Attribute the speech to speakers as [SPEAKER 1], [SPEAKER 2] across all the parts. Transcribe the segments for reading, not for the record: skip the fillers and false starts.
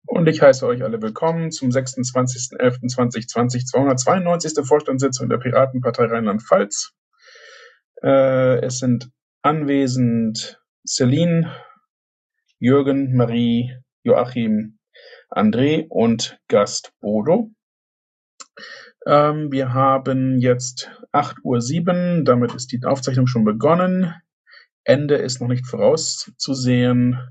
[SPEAKER 1] Und ich heiße euch alle willkommen zum 26.11.2020, 292. Vorstandssitzung der Piratenpartei Rheinland-Pfalz. Es sind anwesend Celine, Jürgen, Marie, Joachim, André und Gast Bodo. Wir haben jetzt 8:07 Uhr, damit ist die Aufzeichnung schon begonnen. Ende ist noch nicht vorauszusehen.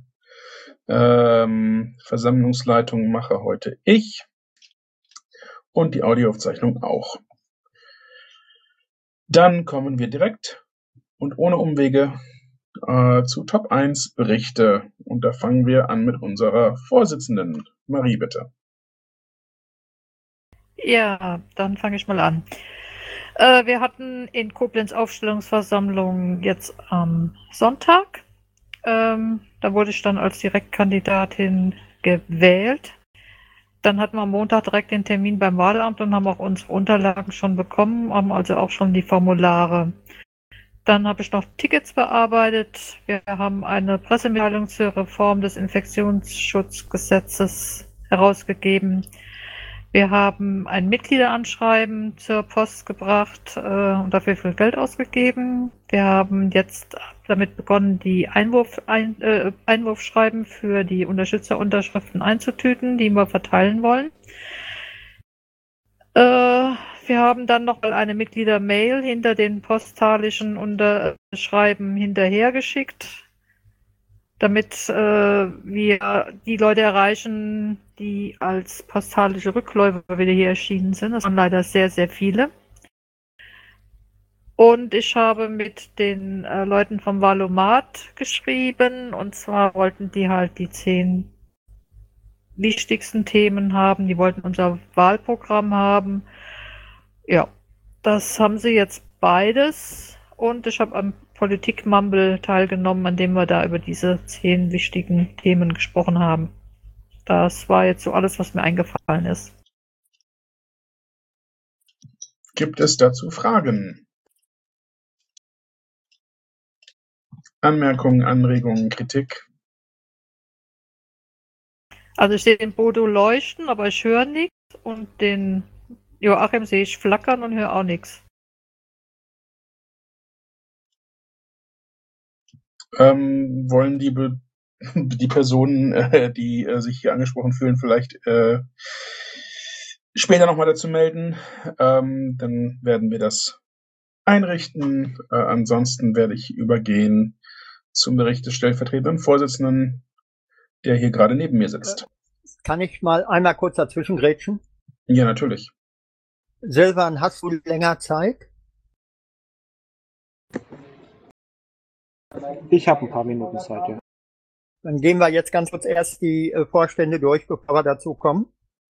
[SPEAKER 1] Versammlungsleitung mache heute ich und die Audioaufzeichnung auch. Dann kommen wir direkt und ohne Umwege zu Top 1 Berichte. Und da fangen wir an mit unserer Vorsitzenden. Marie, bitte.
[SPEAKER 2] Ja, dann fange ich mal an. Wir hatten in Koblenz Aufstellungsversammlung jetzt am Sonntag. Da wurde ich dann als Direktkandidatin gewählt. Dann hatten wir am Montag direkt den Termin beim Wahlamt und haben auch unsere Unterlagen schon bekommen, haben also auch schon die Formulare. Dann habe ich noch Tickets bearbeitet. Wir haben eine Pressemitteilung zur Reform des Infektionsschutzgesetzes herausgegeben. Wir haben ein Mitgliederanschreiben zur Post gebracht und dafür viel Geld ausgegeben. Wir haben jetzt damit begonnen, die Einwurfschreiben für die Unterstützerunterschriften einzutüten, die wir verteilen wollen. Wir haben dann noch mal eine Mitgliedermail hinter den postalischen Unterschreiben hinterhergeschickt, damit wir die Leute erreichen, die als postalische Rückläufer wieder hier erschienen sind. Das waren leider sehr, sehr viele. Und ich habe mit den Leuten vom Wahlomat geschrieben, und zwar wollten die halt die 10 wichtigsten Themen haben. Die wollten unser Wahlprogramm haben. Ja, das haben sie jetzt beides. Und ich habe am Politik-Mumble teilgenommen, an dem wir da über diese 10 wichtigen Themen gesprochen haben. Das war jetzt so alles, was mir eingefallen ist.
[SPEAKER 1] Gibt es dazu Fragen? Anmerkungen, Anregungen, Kritik?
[SPEAKER 2] Also ich sehe den Bodo leuchten, aber ich höre nichts. Und den Joachim sehe ich flackern und höre auch nichts.
[SPEAKER 1] Wollen die Personen, die sich hier angesprochen fühlen, vielleicht später nochmal dazu melden? Dann werden wir das einrichten. Ansonsten werde ich übergehen zum Bericht des stellvertretenden Vorsitzenden, der hier gerade neben mir sitzt.
[SPEAKER 3] Kann ich mal einmal kurz dazwischen grätschen?
[SPEAKER 1] Ja, natürlich.
[SPEAKER 3] Silvan, hast du länger Zeit?
[SPEAKER 4] Ich habe ein paar Minuten Zeit, ja.
[SPEAKER 3] Dann gehen wir jetzt ganz kurz erst die Vorstände durch, bevor wir dazu kommen.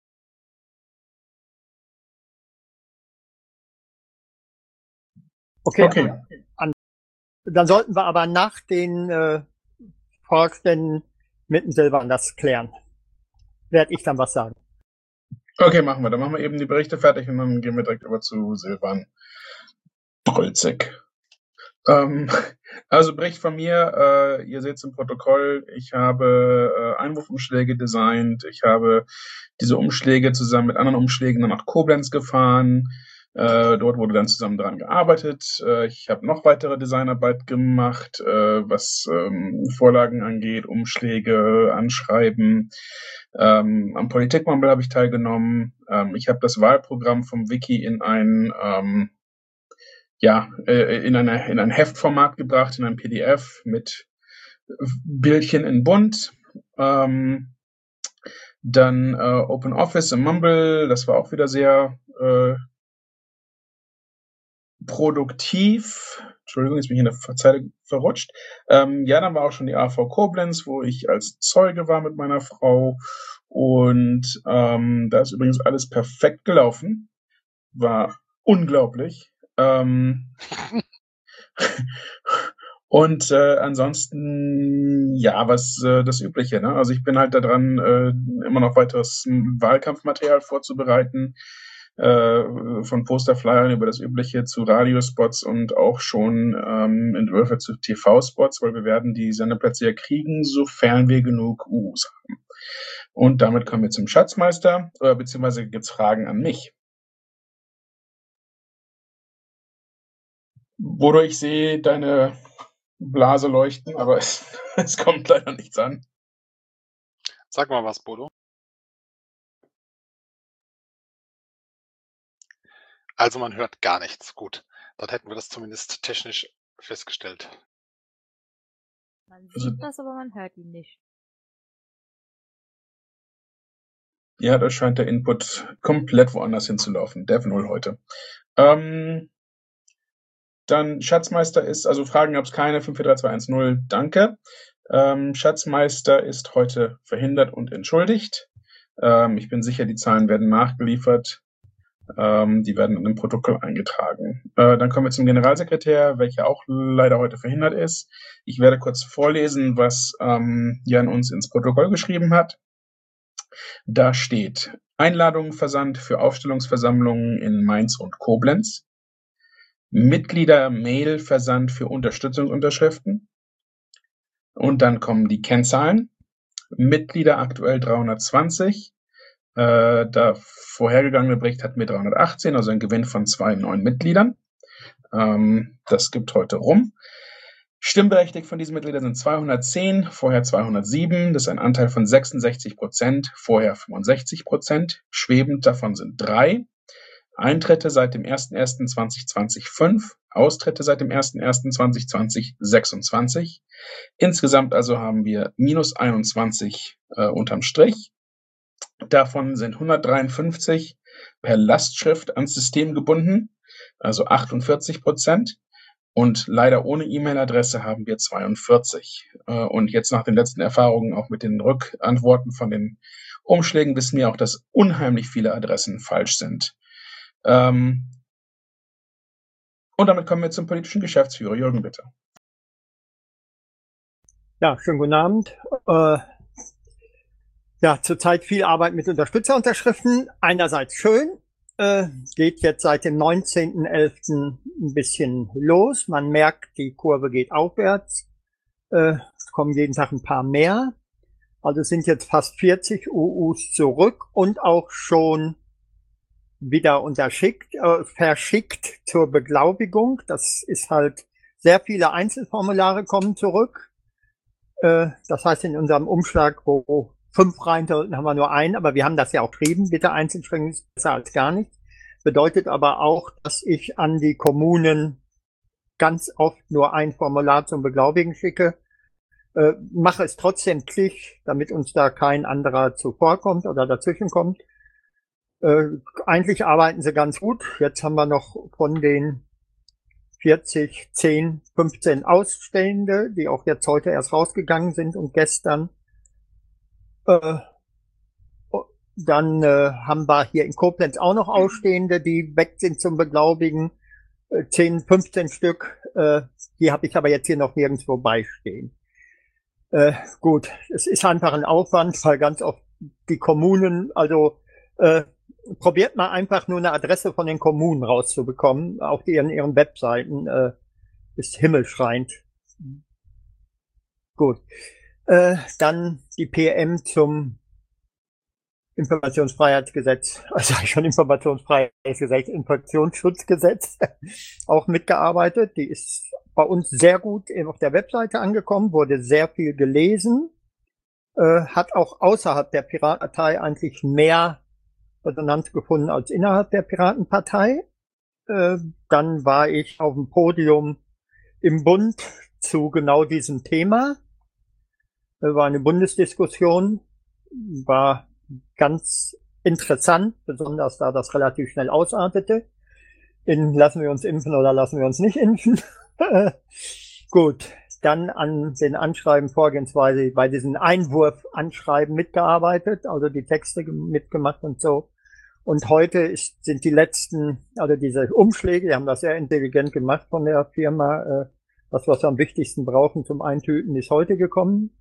[SPEAKER 3] Okay. Dann sollten wir aber nach den Vorständen mit dem Silvan das klären. Werde ich dann was sagen.
[SPEAKER 1] Okay, machen wir. Dann machen wir eben die Berichte fertig und dann gehen wir direkt über zu Silvan Brölzig. Also Bericht von mir, ihr seht es im Protokoll, ich habe Einwurfumschläge designt, ich habe diese Umschläge zusammen mit anderen Umschlägen dann nach Koblenz gefahren, dort wurde dann zusammen dran gearbeitet, ich habe noch weitere Designarbeit gemacht, was Vorlagen angeht, Umschläge, Anschreiben, am Politik-Mumble habe ich teilgenommen, ich habe das Wahlprogramm vom Wiki in ein in ein Heftformat gebracht, in ein PDF mit Bildchen in bunt. Dann OpenOffice im Mumble, das war auch wieder sehr produktiv. Entschuldigung, jetzt bin ich in der Zeile verrutscht. Dann war auch schon die AV Koblenz, wo ich als Zeuge war mit meiner Frau. Und da ist übrigens alles perfekt gelaufen. War unglaublich. Und ansonsten, was das Übliche, ne? Also ich bin halt da dran, immer noch weiteres Wahlkampfmaterial vorzubereiten, von Posterflyern über das Übliche zu Radiospots und auch schon Entwürfe zu TV-Spots, weil wir werden die Sendeplätze ja kriegen, sofern wir genug U's haben. Und damit kommen wir zum Schatzmeister, beziehungsweise gibt es Fragen an mich. Bodo, ich sehe deine Blase leuchten, aber es kommt leider nichts an.
[SPEAKER 5] Sag mal was, Bodo. Also man hört gar nichts. Gut, dann hätten wir das zumindest technisch festgestellt.
[SPEAKER 6] Man sieht das, aber man hört ihn nicht.
[SPEAKER 1] Ja, da scheint der Input komplett woanders hinzulaufen. Dev 0 heute. Dann Schatzmeister ist, also Fragen gab es keine, 54321, danke. Schatzmeister ist heute verhindert und entschuldigt. Ich bin sicher, die Zahlen werden nachgeliefert. Die werden in dem Protokoll eingetragen. Dann kommen wir zum Generalsekretär, welcher auch leider heute verhindert ist. Ich werde kurz vorlesen, was Jan uns ins Protokoll geschrieben hat. Da steht: Einladungen versandt für Aufstellungsversammlungen in Mainz und Koblenz. Mitglieder-Mail-Versand für Unterstützungsunterschriften. Und dann kommen die Kennzahlen. Mitglieder aktuell 320. Der vorhergegangene Bericht hatten wir 318, also ein Gewinn von 2 neuen Mitgliedern. Das gibt heute rum. Stimmberechtigt von diesen Mitgliedern sind 210, vorher 207. Das ist ein Anteil von 66%, vorher 65%. Schwebend davon sind 3. Eintritte seit dem 01.01.2020 5, Austritte seit dem 01.01.2020 26. Insgesamt also haben wir minus 21 unterm Strich. Davon sind 153 per Lastschrift ans System gebunden, also 48%. Und leider ohne E-Mail-Adresse haben wir 42. Und jetzt nach den letzten Erfahrungen auch mit den Rückantworten von den Umschlägen wissen wir auch, dass unheimlich viele Adressen falsch sind. Und damit kommen wir zum politischen Geschäftsführer. Jürgen, bitte.
[SPEAKER 3] Ja, schönen guten Abend. Ja, zurzeit viel Arbeit mit Unterstützerunterschriften. Einerseits schön, geht jetzt seit dem 19.11. ein bisschen los. Man merkt, die Kurve geht aufwärts. Es kommen jeden Tag ein paar mehr. Also es sind jetzt fast 40 UUs zurück und auch schon wieder verschickt zur Beglaubigung. Das ist halt, sehr viele Einzelformulare kommen zurück. Das heißt, in unserem Umschlag, wo 5 rein sollten, haben wir nur einen, aber wir haben das ja auch geschrieben. Bitte einzeln schreiben, ist besser als gar nichts. Bedeutet aber auch, dass ich an die Kommunen ganz oft nur ein Formular zum Beglaubigen schicke. Mache es trotzdem klick, damit uns da kein anderer zuvorkommt oder dazwischenkommt. Eigentlich arbeiten sie ganz gut. Jetzt haben wir noch von den 40, 10, 15 Ausstellende, die auch jetzt heute erst rausgegangen sind und gestern. Dann haben wir hier in Koblenz auch noch Ausstehende, die weg sind zum Beglaubigen. 10, 15 Stück. Die habe ich aber jetzt hier noch nirgendwo beistehen. Gut, es ist einfach ein Aufwand, weil ganz oft die Kommunen, also probiert mal einfach nur eine Adresse von den Kommunen rauszubekommen, auf ihren Webseiten, ist himmelschreiend. Gut. Dann die PM zum Informationsfreiheitsgesetz, also schon Informationsfreiheitsgesetz, Infektionsschutzgesetz, auch mitgearbeitet. Die ist bei uns sehr gut auf der Webseite angekommen, wurde sehr viel gelesen, hat auch außerhalb der Piratenpartei eigentlich mehr Resonanz gefunden als innerhalb der Piratenpartei. Dann war ich auf dem Podium im Bund zu genau diesem Thema. War eine Bundesdiskussion, war ganz interessant, besonders da das relativ schnell ausartete. Lassen wir uns impfen oder lassen wir uns nicht impfen? Gut, dann an den Anschreiben Vorgehensweise bei diesen Einwurf-Anschreiben mitgearbeitet, also die Texte mitgemacht und so. Und heute sind die letzten, also diese Umschläge, die haben das sehr intelligent gemacht von der Firma. Das, was wir am wichtigsten brauchen zum Eintüten, ist heute gekommen.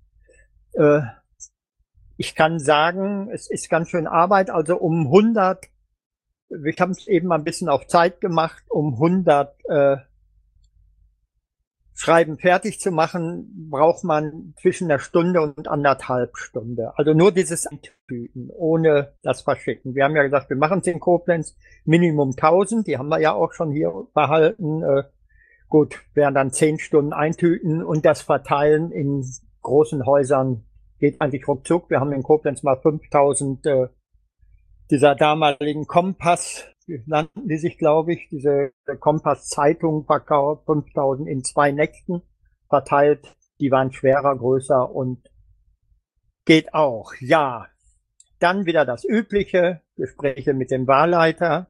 [SPEAKER 3] Ich kann sagen, es ist ganz schön Arbeit, also um 100, wir haben es eben mal ein bisschen auf Zeit gemacht, um 100 Schreiben fertig zu machen, braucht man zwischen 1 Stunde und 1,5 Stunde. Also nur dieses Eintüten, ohne das Verschicken. Wir haben ja gesagt, wir machen es in Koblenz, Minimum 1000, die haben wir ja auch schon hier behalten. Gut, wären dann 10 Stunden eintüten und das Verteilen in großen Häusern geht eigentlich ruckzuck. Wir haben in Koblenz mal 5000 dieser damaligen Kompass, nannten die sich, glaube ich, diese Kompass-Zeitung verkauft, 5000 in 2 Nächten verteilt. Die waren schwerer, größer und geht auch. Ja, dann wieder das Übliche, Gespräche mit dem Wahlleiter.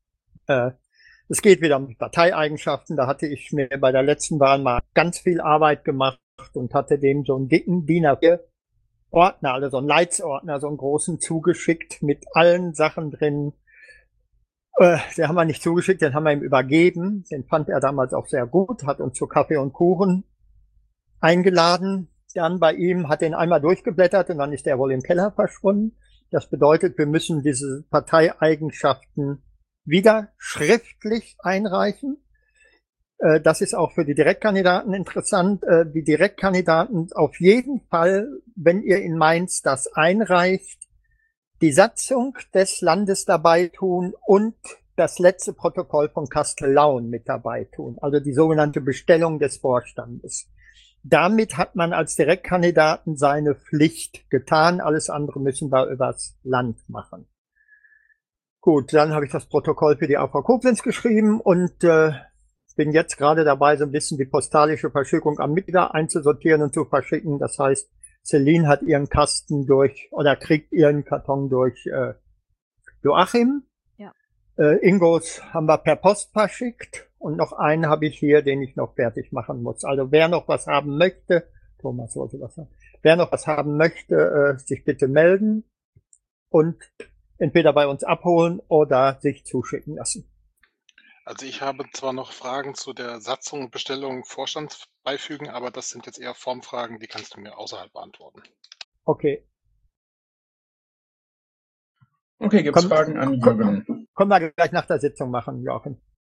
[SPEAKER 3] Es geht wieder um Parteieigenschaften. Da hatte ich mir bei der letzten Wahl mal ganz viel Arbeit gemacht und hatte dem so einen dicken DIN A4 Ordner, also so einen Leitsordner, so einen großen zugeschickt mit allen Sachen drin. Den haben wir nicht zugeschickt, den haben wir ihm übergeben. Den fand er damals auch sehr gut, hat uns zu Kaffee und Kuchen eingeladen. Dann bei ihm, hat den einmal durchgeblättert und dann ist er wohl im Keller verschwunden. Das bedeutet, wir müssen diese Parteieigenschaften wieder schriftlich einreichen. Das ist auch für die Direktkandidaten interessant. Die Direktkandidaten auf jeden Fall, wenn ihr in Mainz das einreicht, die Satzung des Landes dabei tun und das letzte Protokoll von Kastellaun mit dabei tun, also die sogenannte Bestellung des Vorstandes. Damit hat man als Direktkandidaten seine Pflicht getan. Alles andere müssen wir übers Land machen. Gut, dann habe ich das Protokoll für die AV Koblenz geschrieben und bin jetzt gerade dabei, so ein bisschen die postalische Verschickung am Mittwoch einzusortieren und zu verschicken. Das heißt, Celine hat ihren Kasten durch oder kriegt ihren Karton durch Joachim.
[SPEAKER 6] Ja.
[SPEAKER 3] Ingos haben wir per Post verschickt und noch einen habe ich hier, den ich noch fertig machen muss. Also wer noch was haben möchte, Thomas wollte was sagen, wer noch was haben möchte, sich bitte melden und entweder bei uns abholen oder sich zuschicken lassen.
[SPEAKER 5] Also ich habe zwar noch Fragen zu der Satzung, Bestellung, Vorstand beifügen, aber das sind jetzt eher Formfragen, die kannst du mir außerhalb beantworten.
[SPEAKER 3] Okay.
[SPEAKER 1] Okay, gibt es Fragen an Jürgen?
[SPEAKER 3] Können wir gleich nach der Sitzung machen, Joachim.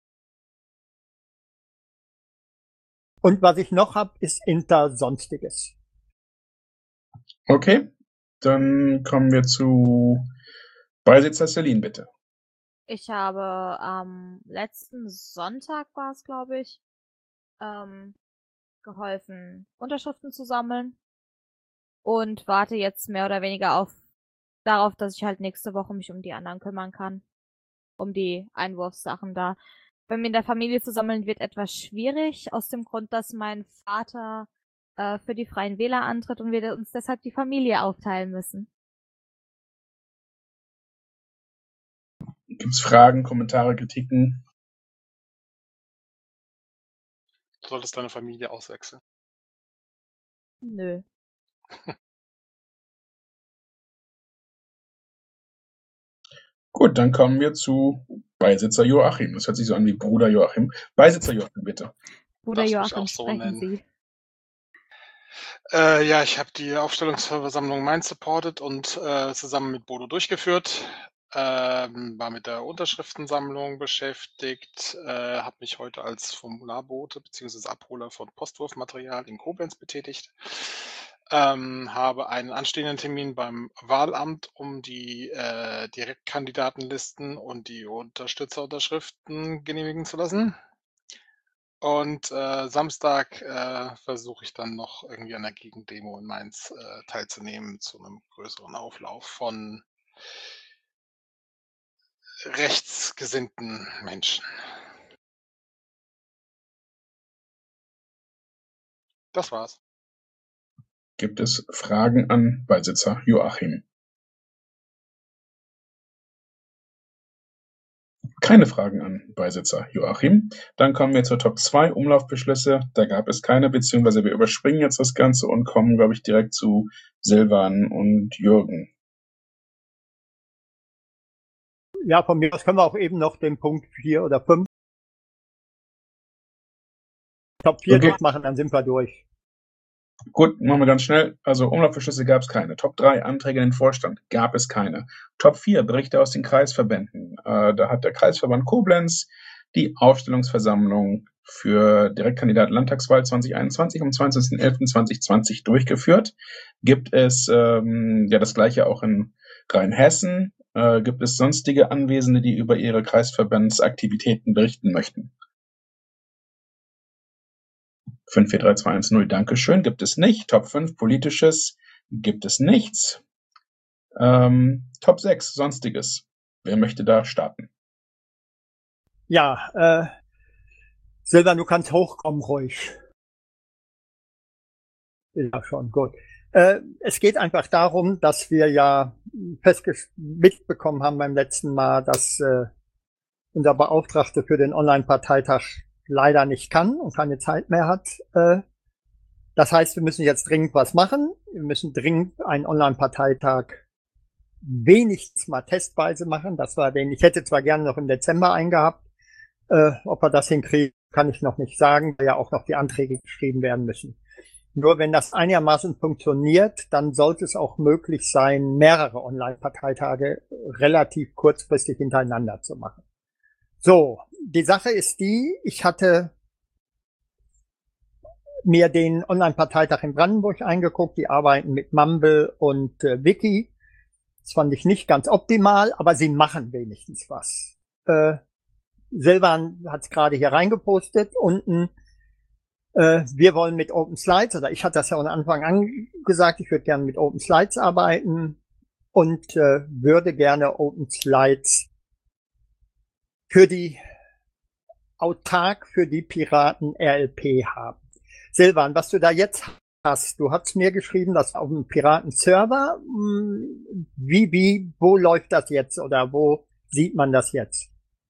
[SPEAKER 3] Und was ich noch habe, ist Sonstiges.
[SPEAKER 1] Okay, dann kommen wir zu Beisitzer Celine, bitte.
[SPEAKER 6] Ich habe am letzten Sonntag war es, glaube ich, geholfen, Unterschriften zu sammeln und warte jetzt mehr oder weniger darauf, dass ich halt nächste Woche mich um die anderen kümmern kann. Um die Einwurfssachen da. Bei mir in der Familie zu sammeln wird etwas schwierig, aus dem Grund, dass mein Vater für die Freien Wähler antritt und wir uns deshalb die Familie aufteilen müssen.
[SPEAKER 1] Gibt es Fragen, Kommentare, Kritiken?
[SPEAKER 5] Du solltest deine Familie auswechseln.
[SPEAKER 6] Nö.
[SPEAKER 1] Gut, dann kommen wir zu Beisitzer Joachim. Das hört sich so an wie Bruder Joachim. Beisitzer Joachim, bitte.
[SPEAKER 6] Bruder
[SPEAKER 5] Darfst du mich
[SPEAKER 6] Joachim,
[SPEAKER 5] auch so
[SPEAKER 6] sprechen
[SPEAKER 5] nennen?
[SPEAKER 6] Sie.
[SPEAKER 5] Ja, ich habe die Aufstellungsversammlung Mainz supportet und zusammen mit Bodo durchgeführt. War mit der Unterschriftensammlung beschäftigt, habe mich heute als Formularbote bzw. Abholer von Postwurfmaterial in Koblenz betätigt. Habe einen anstehenden Termin beim Wahlamt, um die Direktkandidatenlisten und die Unterstützerunterschriften genehmigen zu lassen. Und Samstag versuche ich dann noch irgendwie an der Gegendemo in Mainz teilzunehmen zu einem größeren Auflauf von rechtsgesinnten Menschen. Das war's.
[SPEAKER 1] Gibt es Fragen an Beisitzer Joachim? Keine Fragen an Beisitzer Joachim. Dann kommen wir zur Top 2 Umlaufbeschlüsse. Da gab es keine, beziehungsweise wir überspringen jetzt das Ganze und kommen, glaube ich, direkt zu Silvan und Jürgen.
[SPEAKER 3] Ja, von mir aus können wir auch eben noch den Punkt 4 oder 5 Top 4 durchmachen, dann sind wir durch.
[SPEAKER 1] Gut, machen wir ganz schnell. Also Umlaufbeschlüsse gab es keine. Top 3 Anträge in den Vorstand gab es keine. Top 4 Berichte aus den Kreisverbänden. Da hat der Kreisverband Koblenz die Aufstellungsversammlung für Direktkandidat Landtagswahl 2021 am 20.11.2020 durchgeführt. Gibt es das Gleiche auch in Rheinhessen? Gibt es sonstige Anwesende, die über ihre Kreisverbandsaktivitäten berichten möchten? 5, 4, 3, 2, 1, 0, Dankeschön. Gibt es nicht. Top 5, Politisches, gibt es nichts. Top 6, Sonstiges. Wer möchte da starten?
[SPEAKER 3] Ja, Silvan, du kannst hochkommen, ruhig. Ja, schon, gut. Es geht einfach darum, dass wir ja mitbekommen haben beim letzten Mal, dass unser Beauftragter für den Online-Parteitag leider nicht kann und keine Zeit mehr hat. Das heißt, wir müssen jetzt dringend was machen. Wir müssen dringend einen Online-Parteitag wenigstens mal testweise machen. Ich hätte zwar gerne noch im Dezember eingehabt. Ob wir das hinkriegen, kann ich noch nicht sagen, weil ja auch noch die Anträge geschrieben werden müssen. Nur wenn das einigermaßen funktioniert, dann sollte es auch möglich sein, mehrere Online-Parteitage relativ kurzfristig hintereinander zu machen. So, die Sache ist die, ich hatte mir den Online-Parteitag in Brandenburg eingeguckt, die arbeiten mit Mumble und Wiki. Das fand ich nicht ganz optimal, aber sie machen wenigstens was. Silvan hat es gerade hier reingepostet, unten. Wir wollen mit Open Slides, oder ich hatte das ja von Anfang an gesagt, ich würde gerne mit Open Slides arbeiten und würde gerne Open Slides autark für die Piraten RLP haben. Silvan, was du da jetzt hast, du hast mir geschrieben, dass auf dem Piraten-Server, wo läuft das jetzt oder wo sieht man das jetzt?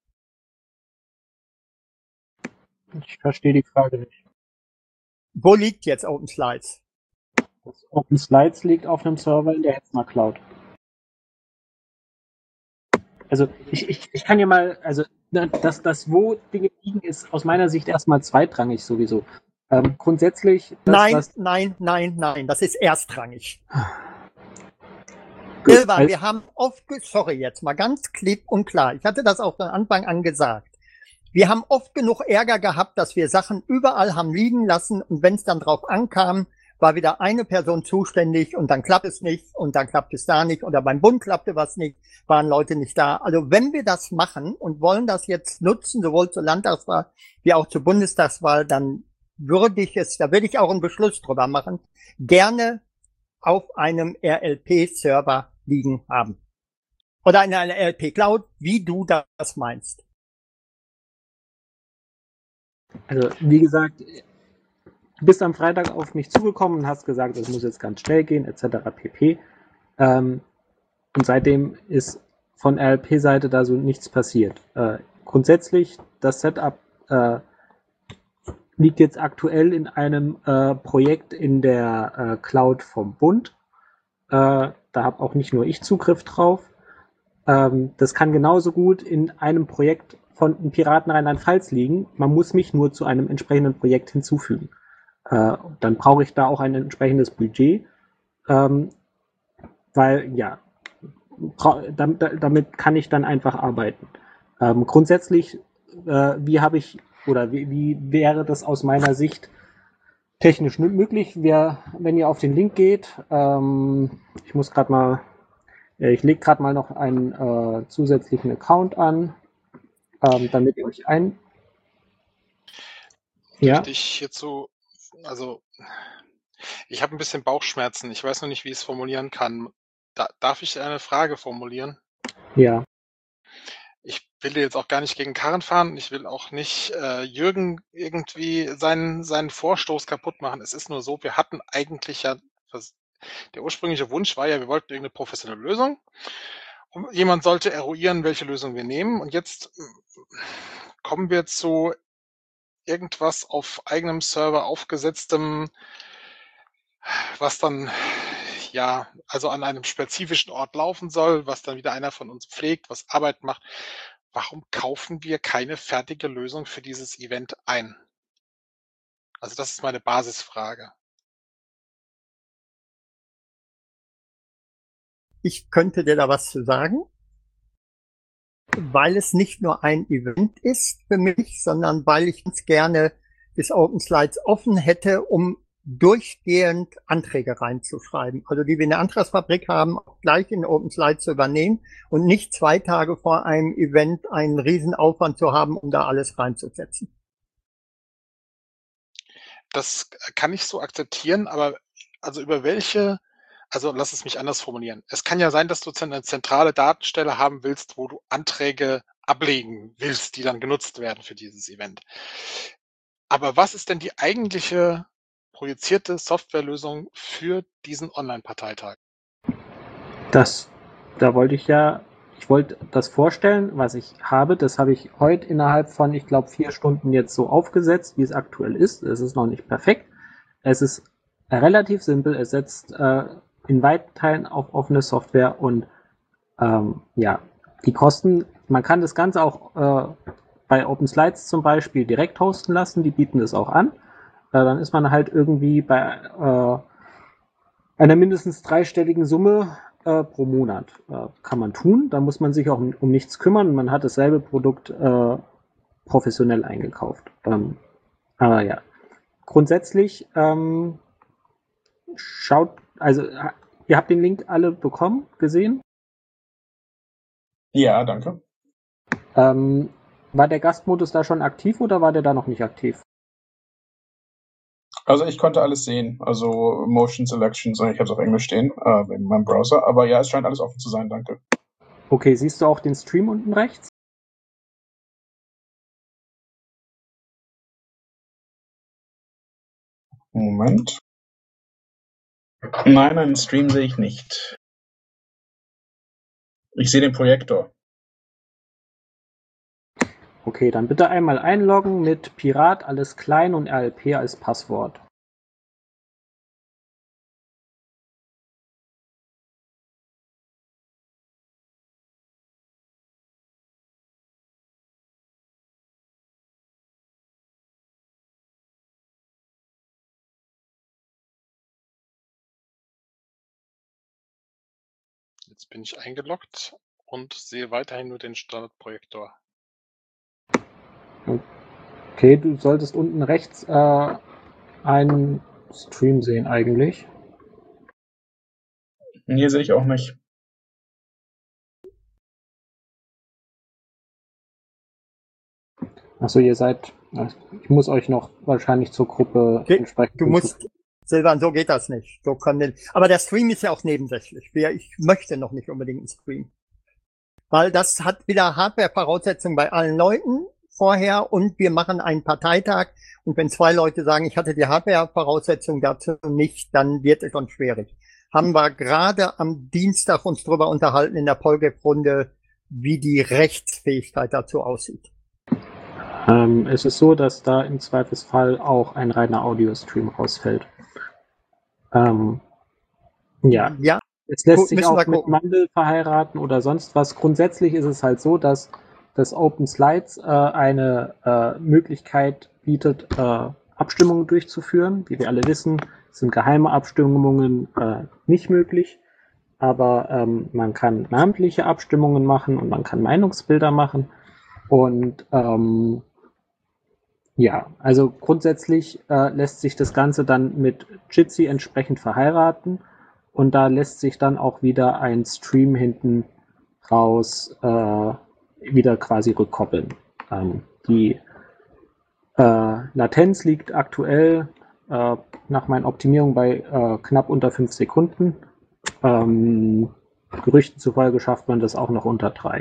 [SPEAKER 4] Ich verstehe die Frage nicht.
[SPEAKER 3] Wo liegt jetzt Open Slides?
[SPEAKER 4] Das Open Slides liegt auf einem Server in der Hetzner Cloud. Also ich kann ja mal, also das wo Dinge liegen, ist aus meiner Sicht erstmal zweitrangig sowieso. Grundsätzlich...
[SPEAKER 3] Nein, das ist erstrangig. Silvan, wir haben sorry jetzt mal ganz klipp und klar, ich hatte das auch von Anfang an gesagt. Wir haben oft genug Ärger gehabt, dass wir Sachen überall haben liegen lassen und wenn es dann drauf ankam, war wieder eine Person zuständig und dann klappt es nicht und dann klappt es da nicht oder beim Bund klappte was nicht, waren Leute nicht da. Also wenn wir das machen und wollen das jetzt nutzen, sowohl zur Landtagswahl wie auch zur Bundestagswahl, dann würde da würde ich auch einen Beschluss drüber machen, gerne auf einem RLP-Server liegen haben. Oder in einer RLP-Cloud, wie du das meinst.
[SPEAKER 4] Also, wie gesagt, du bist am Freitag auf mich zugekommen und hast gesagt, es muss jetzt ganz schnell gehen, etc. pp. Und seitdem ist von RLP-Seite da so nichts passiert. Grundsätzlich, das Setup liegt jetzt aktuell in einem Projekt in der Cloud vom Bund. Da habe auch nicht nur ich Zugriff drauf. Das kann genauso gut in einem Projekt von den Piraten Rheinland-Pfalz liegen. Man muss mich nur zu einem entsprechenden Projekt hinzufügen. Dann brauche ich da auch ein entsprechendes Budget, weil ja, damit kann ich dann einfach arbeiten. Grundsätzlich, wie wäre das aus meiner Sicht technisch möglich? Wenn ihr auf den Link geht, ich lege gerade mal noch einen zusätzlichen Account an, damit ihr euch
[SPEAKER 5] ich habe ein bisschen Bauchschmerzen. Ich weiß noch nicht, wie ich es formulieren kann. Darf ich eine Frage formulieren?
[SPEAKER 4] Ja.
[SPEAKER 5] Ich will dir jetzt auch gar nicht gegen Karren fahren. Ich will auch nicht Jürgen irgendwie seinen Vorstoß kaputt machen. Es ist nur so, wir hatten eigentlich ja, der ursprüngliche Wunsch war ja, wir wollten irgendeine professionelle Lösung. Und jemand sollte eruieren, welche Lösung wir nehmen. Und jetzt kommen wir zu irgendwas auf eigenem Server aufgesetztem, was dann ja, also an einem spezifischen Ort laufen soll, was dann wieder einer von uns pflegt, was Arbeit macht. Warum kaufen wir keine fertige Lösung für dieses Event ein? Also das ist meine Basisfrage.
[SPEAKER 3] Ich könnte dir da was zu sagen. weil es nicht nur ein Event ist für mich, sondern weil ich ganz gerne das Open Slides offen hätte, um durchgehend Anträge reinzuschreiben. Also die wir in der Antragsfabrik haben, auch gleich in Open Slides zu übernehmen und nicht 2 Tage vor einem Event einen Riesenaufwand zu haben, um da alles reinzusetzen.
[SPEAKER 5] Das kann ich so akzeptieren, aber also lass es mich anders formulieren. Es kann ja sein, dass du eine zentrale Datenstelle haben willst, wo du Anträge ablegen willst, die dann genutzt werden für dieses Event. Aber was ist denn die eigentliche projizierte Softwarelösung für diesen Online-Parteitag?
[SPEAKER 4] Da wollte ich wollte das vorstellen, was ich habe. Das habe ich heute innerhalb von, ich glaube, 4 Stunden jetzt so aufgesetzt, wie es aktuell ist. Es ist noch nicht perfekt. Es ist relativ simpel. Es setzt in weiten Teilen auf offene Software und die Kosten, man kann das Ganze auch bei Open Slides zum Beispiel direkt hosten lassen. Die bieten das auch an. Dann ist man halt irgendwie bei einer mindestens 3-stelligen Summe pro Monat kann man tun. Da muss man sich auch um nichts kümmern. Man hat dasselbe Produkt professionell eingekauft. Aber ja, grundsätzlich ihr habt den Link alle bekommen, gesehen?
[SPEAKER 1] Ja, danke.
[SPEAKER 4] War der Gastmodus da schon aktiv oder war der da noch nicht aktiv?
[SPEAKER 1] Also ich konnte alles sehen, also Motion Selections, ich habe es auf Englisch stehen, in meinem Browser, aber ja, es scheint alles offen zu sein, danke.
[SPEAKER 4] Okay, siehst du auch den Stream unten rechts?
[SPEAKER 1] Moment. Nein, einen Stream sehe ich nicht. Ich sehe den Projektor.
[SPEAKER 4] Okay, dann bitte einmal einloggen mit Pirat, alles klein und RLP als Passwort.
[SPEAKER 5] Jetzt bin ich eingeloggt und sehe weiterhin nur den Standardprojektor.
[SPEAKER 4] Okay, du solltest unten rechts einen Stream sehen eigentlich.
[SPEAKER 1] Hier sehe ich auch nicht.
[SPEAKER 4] Achso, ich muss euch noch wahrscheinlich zur Gruppe entsprechend.
[SPEAKER 3] Du musst, Silvan, so geht das nicht. Aber der Stream ist ja auch nebensächlich. Ich möchte noch nicht unbedingt einen Stream. Weil das hat wieder Hardware-Voraussetzungen bei allen Leuten vorher und wir machen einen Parteitag und wenn 2 Leute sagen, ich hatte die Hardware-Voraussetzungen dazu nicht, dann wird es schon schwierig. Haben wir gerade am Dienstag uns drüber unterhalten in der Polgep-Runde, wie die Rechtsfähigkeit dazu aussieht.
[SPEAKER 4] Es ist so, dass da im Zweifelsfall auch ein reiner Audio-Stream rausfällt.
[SPEAKER 3] Ja.
[SPEAKER 4] Es lässt sich auch mit Mandel verheiraten oder sonst was. Grundsätzlich ist es halt so, dass das Open Slides eine Möglichkeit bietet, Abstimmungen durchzuführen. Wie wir alle wissen, sind geheime Abstimmungen nicht möglich. Aber man kann namentliche Abstimmungen machen und man kann Meinungsbilder machen. Und also grundsätzlich lässt sich das Ganze dann mit Jitsi entsprechend verheiraten und da lässt sich dann auch wieder ein Stream hinten raus wieder quasi rückkoppeln. Die Latenz liegt aktuell nach meinen Optimierungen bei knapp unter 5 Sekunden. Gerüchten zufolge schafft man das auch noch unter 3.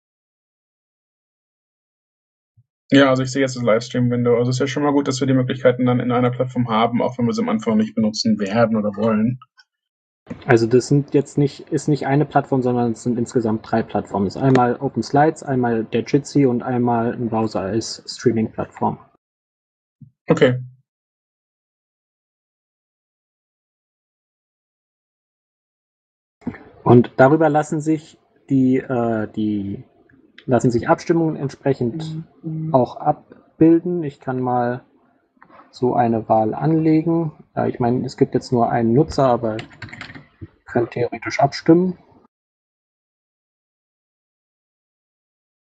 [SPEAKER 1] Ja, also ich sehe jetzt das Livestream-Window. Also es ist ja schon mal gut, dass wir die Möglichkeiten dann in einer Plattform haben, auch wenn wir sie am Anfang nicht benutzen werden oder wollen.
[SPEAKER 4] Also das ist nicht eine Plattform, sondern es sind insgesamt 3 Plattformen. Das ist einmal Open Slides, einmal der Jitsi und einmal ein Browser als Streaming-Plattform.
[SPEAKER 1] Okay.
[SPEAKER 4] Und darüber lassen sich Abstimmungen entsprechend auch abbilden. Ich kann mal so eine Wahl anlegen. Ich meine, es gibt jetzt nur einen Nutzer, aber ich kann theoretisch abstimmen.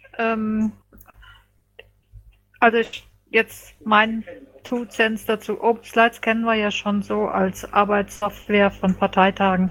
[SPEAKER 2] Also jetzt mein 2 Cents dazu. OpenSlides kennen wir ja schon so als Arbeitssoftware von Parteitagen.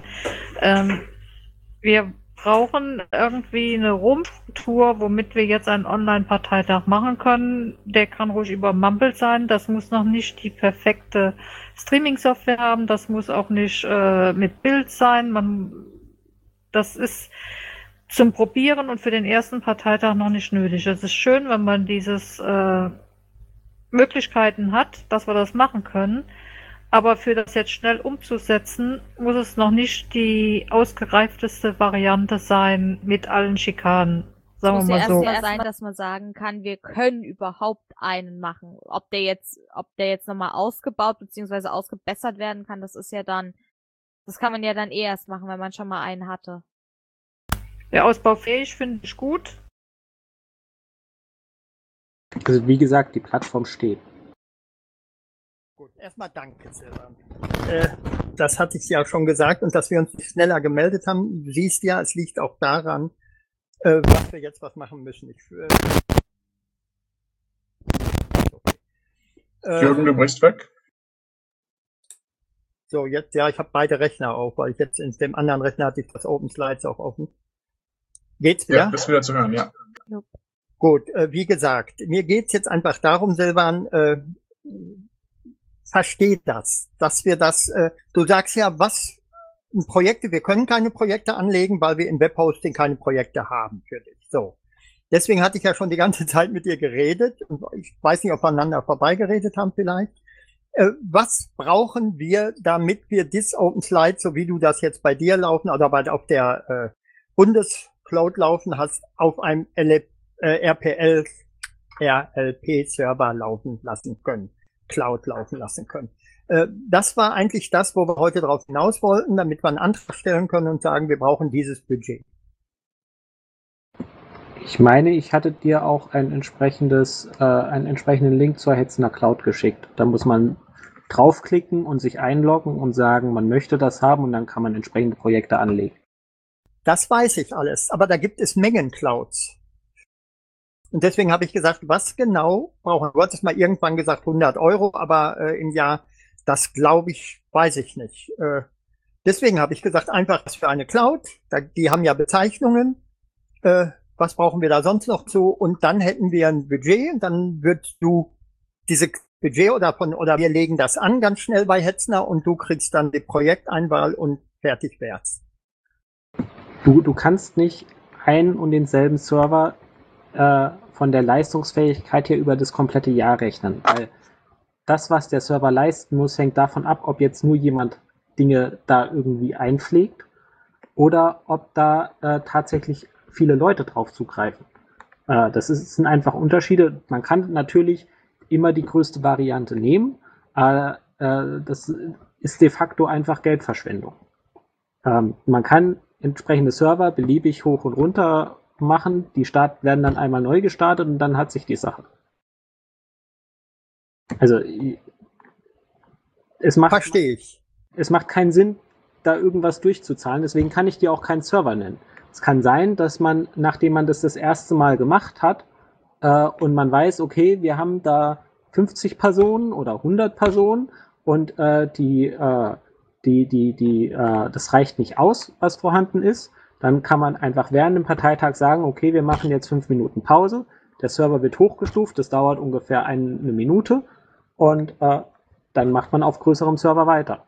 [SPEAKER 2] Wir brauchen irgendwie eine Rumpftour, womit wir jetzt einen Online-Parteitag machen können. Der kann ruhig über Mumble sein. Das muss noch nicht die perfekte Streaming-Software haben. Das muss auch nicht mit Bild sein. Das ist zum Probieren und für den ersten Parteitag noch nicht nötig. Es ist schön, wenn man dieses Möglichkeiten hat, dass wir das machen können. Aber für das jetzt schnell umzusetzen, muss es noch nicht die ausgereifteste Variante sein mit allen Schikanen. Sagen wir mal so.
[SPEAKER 6] Es muss ja erst mal sein, dass man sagen kann, wir können überhaupt einen machen. Ob der jetzt nochmal ausgebaut bzw. ausgebessert werden kann, das kann man ja dann erst machen, wenn man schon mal einen hatte.
[SPEAKER 2] Ja, ausbaufähig finde ich gut.
[SPEAKER 4] Also wie gesagt, die Plattform steht.
[SPEAKER 3] Gut, erstmal danke, Silvan. Das hatte ich ja schon gesagt und dass wir uns schneller gemeldet haben. Du siehst ja, es liegt auch daran, was wir jetzt was machen müssen.
[SPEAKER 1] Jürgen, du brichst weg.
[SPEAKER 3] So, jetzt, ja, ich habe beide Rechner auf, weil ich jetzt in dem anderen Rechner hatte ich das OpenSlides auch offen. Geht's wieder?
[SPEAKER 1] Ja, bist wieder zu hören, ja.
[SPEAKER 3] Gut, wie gesagt, mir geht's jetzt einfach darum, Silvan, versteht das, dass wir das, du sagst ja, wir können keine Projekte anlegen, weil wir im Webhosting keine Projekte haben für dich. So. Deswegen hatte ich ja schon die ganze Zeit mit dir geredet und ich weiß nicht, ob wir aneinander vorbeigeredet haben vielleicht. Was brauchen wir, damit wir das OpenSlides, so wie du das jetzt bei dir laufen oder bei auf der Bundescloud laufen hast, auf einem RLP-Server laufen lassen können, Cloud laufen lassen können. Das war eigentlich das, wo wir heute drauf hinaus wollten, damit wir einen Antrag stellen können und sagen, wir brauchen dieses Budget.
[SPEAKER 4] Ich meine, ich hatte dir auch einen entsprechenden Link zur Hetzner Cloud geschickt. Da muss man draufklicken und sich einloggen und sagen, man möchte das haben und dann kann man entsprechende Projekte anlegen.
[SPEAKER 3] Das weiß ich alles, aber da gibt es Mengen Clouds. Und deswegen habe ich gesagt, was genau brauchen wir? Du hattest mal irgendwann gesagt 100 €, aber im Jahr, das glaube ich, weiß ich nicht. Deswegen habe ich gesagt, einfach was für eine Cloud. Die haben ja Bezeichnungen. Was brauchen wir da sonst noch zu? Und dann hätten wir ein Budget und dann würdest du diese Budget oder wir legen das an ganz schnell bei Hetzner und du kriegst dann die Projekteinwahl und fertig wär's.
[SPEAKER 4] Du kannst nicht einen und denselben Server von der Leistungsfähigkeit her über das komplette Jahr rechnen, weil das, was der Server leisten muss, hängt davon ab, ob jetzt nur jemand Dinge da irgendwie einpflegt oder ob da tatsächlich viele Leute drauf zugreifen. Sind einfach Unterschiede. Man kann natürlich immer die größte Variante nehmen, das ist de facto einfach Geldverschwendung. Man kann entsprechende Server beliebig hoch und runter machen, die werden dann einmal neu gestartet und dann hat sich die Sache. Also
[SPEAKER 3] Verstehe ich.
[SPEAKER 4] Es macht keinen Sinn, da irgendwas durchzuzahlen, deswegen kann ich dir auch keinen Server nennen. Es kann sein, dass man, nachdem man das erste Mal gemacht hat und man weiß, okay, wir haben da 50 Personen oder 100 Personen und das reicht nicht aus, was vorhanden ist, dann kann man einfach während dem Parteitag sagen, okay, wir machen jetzt 5 Minuten Pause, der Server wird hochgestuft, das dauert ungefähr eine Minute und dann macht man auf größerem Server weiter.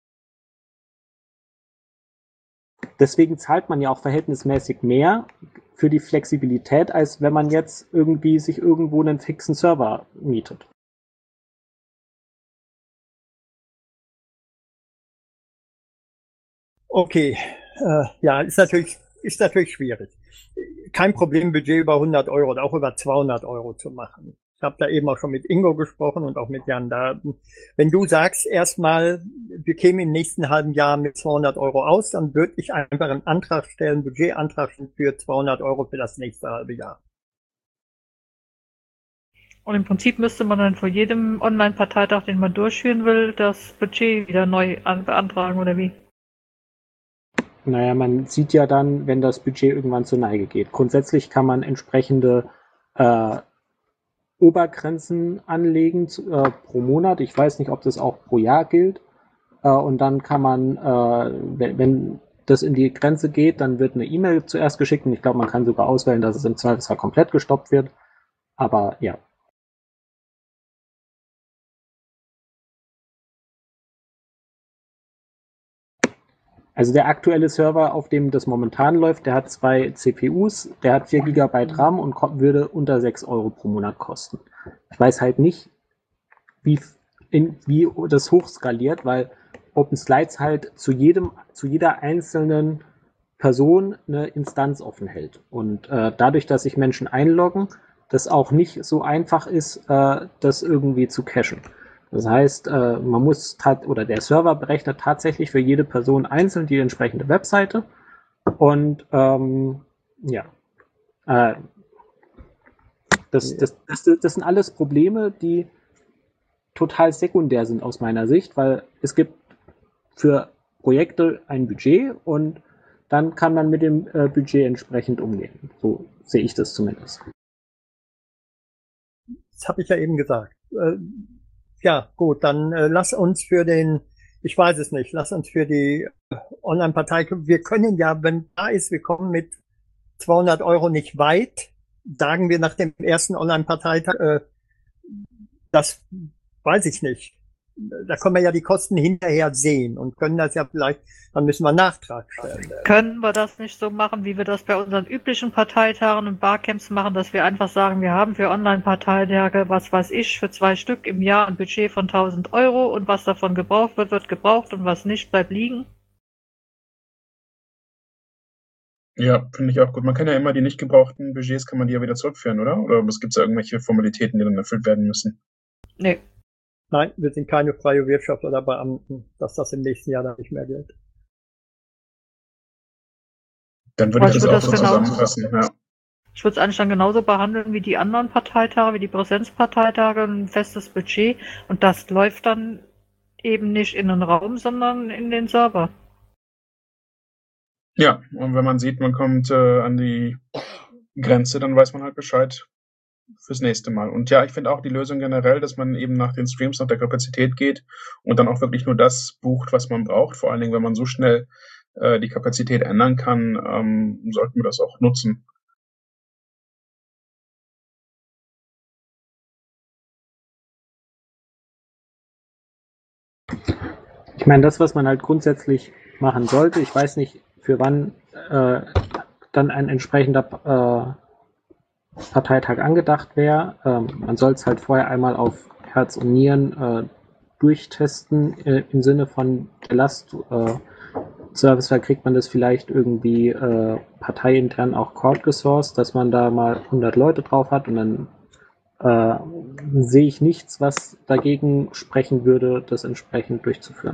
[SPEAKER 4] Deswegen zahlt man ja auch verhältnismäßig mehr für die Flexibilität, als wenn man jetzt irgendwie sich irgendwo einen fixen Server mietet.
[SPEAKER 3] Okay, ja, ist natürlich schwierig. Kein Problem, Budget über 100 € oder auch über 200 € zu machen. Ich habe da eben auch schon mit Ingo gesprochen und auch mit Jan da. Wenn du sagst erstmal, wir kämen im nächsten halben Jahr mit 200 € aus, dann würde ich einfach einen Antrag stellen, Budgetantrag für 200 € für das nächste halbe Jahr.
[SPEAKER 2] Und im Prinzip müsste man dann vor jedem Online-Parteitag, den man durchführen will, das Budget wieder neu beantragen, oder wie?
[SPEAKER 4] Naja, man sieht ja dann, wenn das Budget irgendwann zur Neige geht. Grundsätzlich kann man entsprechende Obergrenzen anlegen pro Monat. Ich weiß nicht, ob das auch pro Jahr gilt. Und dann kann man, wenn das in die Grenze geht, dann wird eine E-Mail zuerst geschickt und ich glaube, man kann sogar auswählen, dass es im Zweifelsfall komplett gestoppt wird. Aber ja. Also der aktuelle Server, auf dem das momentan läuft, der hat 2 CPUs, der hat 4 GB RAM und würde unter 6 Euro pro Monat kosten. Ich weiß halt nicht, wie das hochskaliert, weil OpenSlides halt zu jeder einzelnen Person eine Instanz offen hält. Und dadurch, dass sich Menschen einloggen, das auch nicht so einfach ist, das irgendwie zu cachen. Das heißt, man muss oder der Server berechnet tatsächlich für jede Person einzeln die entsprechende Webseite. Und ja, das sind alles Probleme, die total sekundär sind aus meiner Sicht, weil es gibt für Projekte ein Budget und dann kann man mit dem Budget entsprechend umgehen. So sehe ich das zumindest.
[SPEAKER 3] Das habe ich ja eben gesagt. Ja, gut, dann lass uns für den, ich weiß es nicht, lass uns für die Online-Partei, wir können ja, wenn da ist, wir kommen mit 200 Euro nicht weit, sagen wir nach dem ersten Online-Parteitag, das weiß ich nicht. Da können wir ja die Kosten hinterher sehen und können das ja vielleicht, dann müssen wir einen Nachtrag stellen.
[SPEAKER 2] Können wir das nicht so machen, wie wir das bei unseren üblichen Parteitagen und Barcamps machen, dass wir einfach sagen, wir haben für Online-Parteitage, was weiß ich, für 2 Stück im Jahr ein Budget von 1.000 Euro und was davon gebraucht wird, wird gebraucht und was nicht, bleibt liegen?
[SPEAKER 1] Ja, finde ich auch gut. Man kann ja immer die nicht gebrauchten Budgets, kann man die ja wieder zurückführen, oder? Oder es gibt da irgendwelche Formalitäten, die dann erfüllt werden müssen?
[SPEAKER 2] Nee.
[SPEAKER 3] Nein, wir sind keine freie Wirtschaft oder Beamten, dass das im nächsten Jahr dann nicht mehr gilt.
[SPEAKER 1] Dann würde ich
[SPEAKER 2] Ich
[SPEAKER 1] das
[SPEAKER 2] würde
[SPEAKER 1] auch
[SPEAKER 2] das
[SPEAKER 1] so
[SPEAKER 2] genau-
[SPEAKER 1] zusammenfassen, ja.
[SPEAKER 2] Ich würde es eigentlich dann genauso behandeln wie die anderen Parteitage, wie die Präsenzparteitage, ein festes Budget. Und das läuft dann eben nicht in den Raum, sondern in den Server.
[SPEAKER 1] Ja, und wenn man sieht, man kommt an die Grenze, dann weiß man halt Bescheid fürs nächste Mal. Und ja, ich finde auch die Lösung generell, dass man eben nach den Streams nach der Kapazität geht und dann auch wirklich nur das bucht, was man braucht. Vor allen Dingen, wenn man so schnell die Kapazität ändern kann, sollten wir das auch nutzen.
[SPEAKER 4] Ich meine, das, was man halt grundsätzlich machen sollte, ich weiß nicht, für wann dann ein entsprechender Parteitag angedacht wäre. Man soll es halt vorher einmal auf Herz und Nieren durchtesten im Sinne von Belast. Service kriegt man das vielleicht irgendwie parteiintern auch crowdgesourced, dass man da mal 100 Leute drauf hat und dann sehe ich nichts, was dagegen sprechen würde, das entsprechend durchzuführen.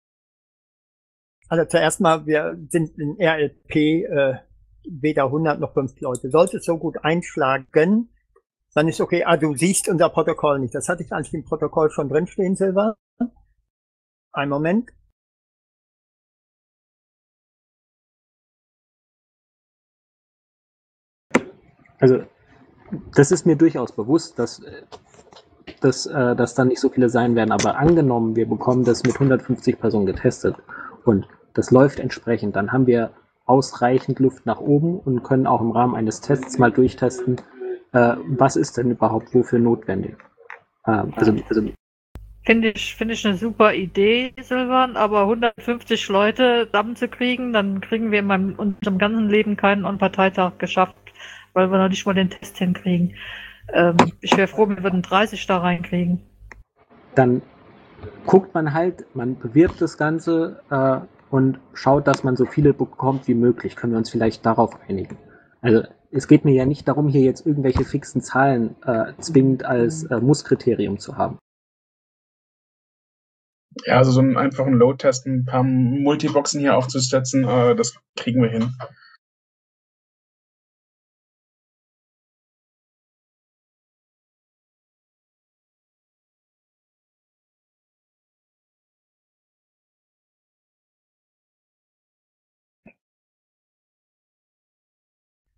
[SPEAKER 3] Also zuerst mal, wir sind in RLP weder 100 noch 5 Leute. Sollte es so gut einschlagen, dann ist okay. Ah, du siehst unser Protokoll nicht. Das hatte ich eigentlich im Protokoll schon drinstehen, Silva. Einen Moment.
[SPEAKER 4] Also das ist mir durchaus bewusst, dass dann nicht so viele sein werden, aber angenommen, wir bekommen das mit 150 Personen getestet und das läuft entsprechend, dann haben wir ausreichend Luft nach oben und können auch im Rahmen eines Tests mal durchtesten, was ist denn überhaupt wofür notwendig.
[SPEAKER 2] Finde ich eine super Idee, Silvan, aber 150 Leute zusammenzukriegen, dann kriegen wir in unserem ganzen Leben keinen On-Parteitag geschafft, weil wir noch nicht mal den Test hinkriegen. Ich wäre froh, wir würden 30 da reinkriegen.
[SPEAKER 4] Dann guckt man halt, man bewirbt das Ganze und schaut, dass man so viele bekommt wie möglich. Können wir uns vielleicht darauf einigen? Also es geht mir ja nicht darum, hier jetzt irgendwelche fixen Zahlen zwingend als Musskriterium zu haben.
[SPEAKER 1] Ja, also so einen einfachen Load-Test, ein paar Multiboxen hier aufzusetzen, das kriegen wir hin.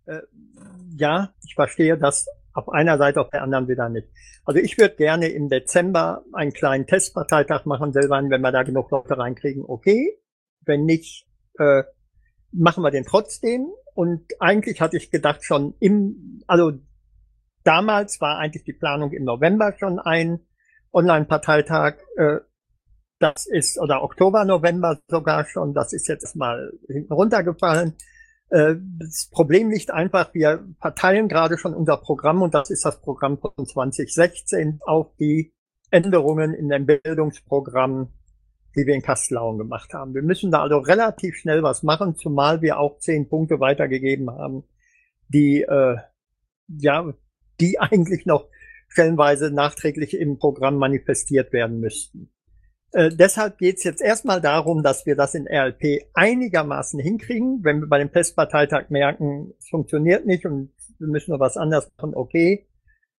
[SPEAKER 3] Ja, ich verstehe das auf einer Seite, auf der anderen wieder nicht. Also ich würde gerne im Dezember einen kleinen Testparteitag machen, selber, wenn wir da genug Leute reinkriegen, okay. Wenn nicht, machen wir den trotzdem. Und eigentlich hatte ich gedacht schon also damals war eigentlich die Planung im November schon ein Online-Parteitag. Das ist, oder Oktober, November sogar schon. Das ist jetzt mal hinten runtergefallen. Das Problem liegt einfach, wir verteilen gerade schon unser Programm, und das ist das Programm von 2016, auf die Änderungen in dem Bildungsprogramm, die wir in Kastellaun gemacht haben. Wir müssen da also relativ schnell was machen, zumal wir auch 10 Punkte weitergegeben haben, die eigentlich noch stellenweise nachträglich im Programm manifestiert werden müssten. Deshalb geht es jetzt erstmal darum, dass wir das in RLP einigermaßen hinkriegen. Wenn wir bei dem Testparteitag merken, es funktioniert nicht und wir müssen noch was anderes machen, okay.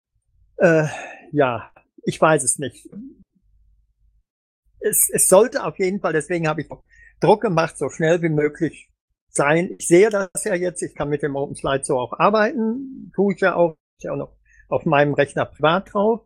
[SPEAKER 3] Ja, ich weiß es nicht. Es sollte auf jeden Fall, deswegen habe ich Druck gemacht, so schnell wie möglich sein. Ich sehe das ja jetzt, ich kann mit dem OpenSlide so auch arbeiten, tue ich ja auch noch auf meinem Rechner privat drauf,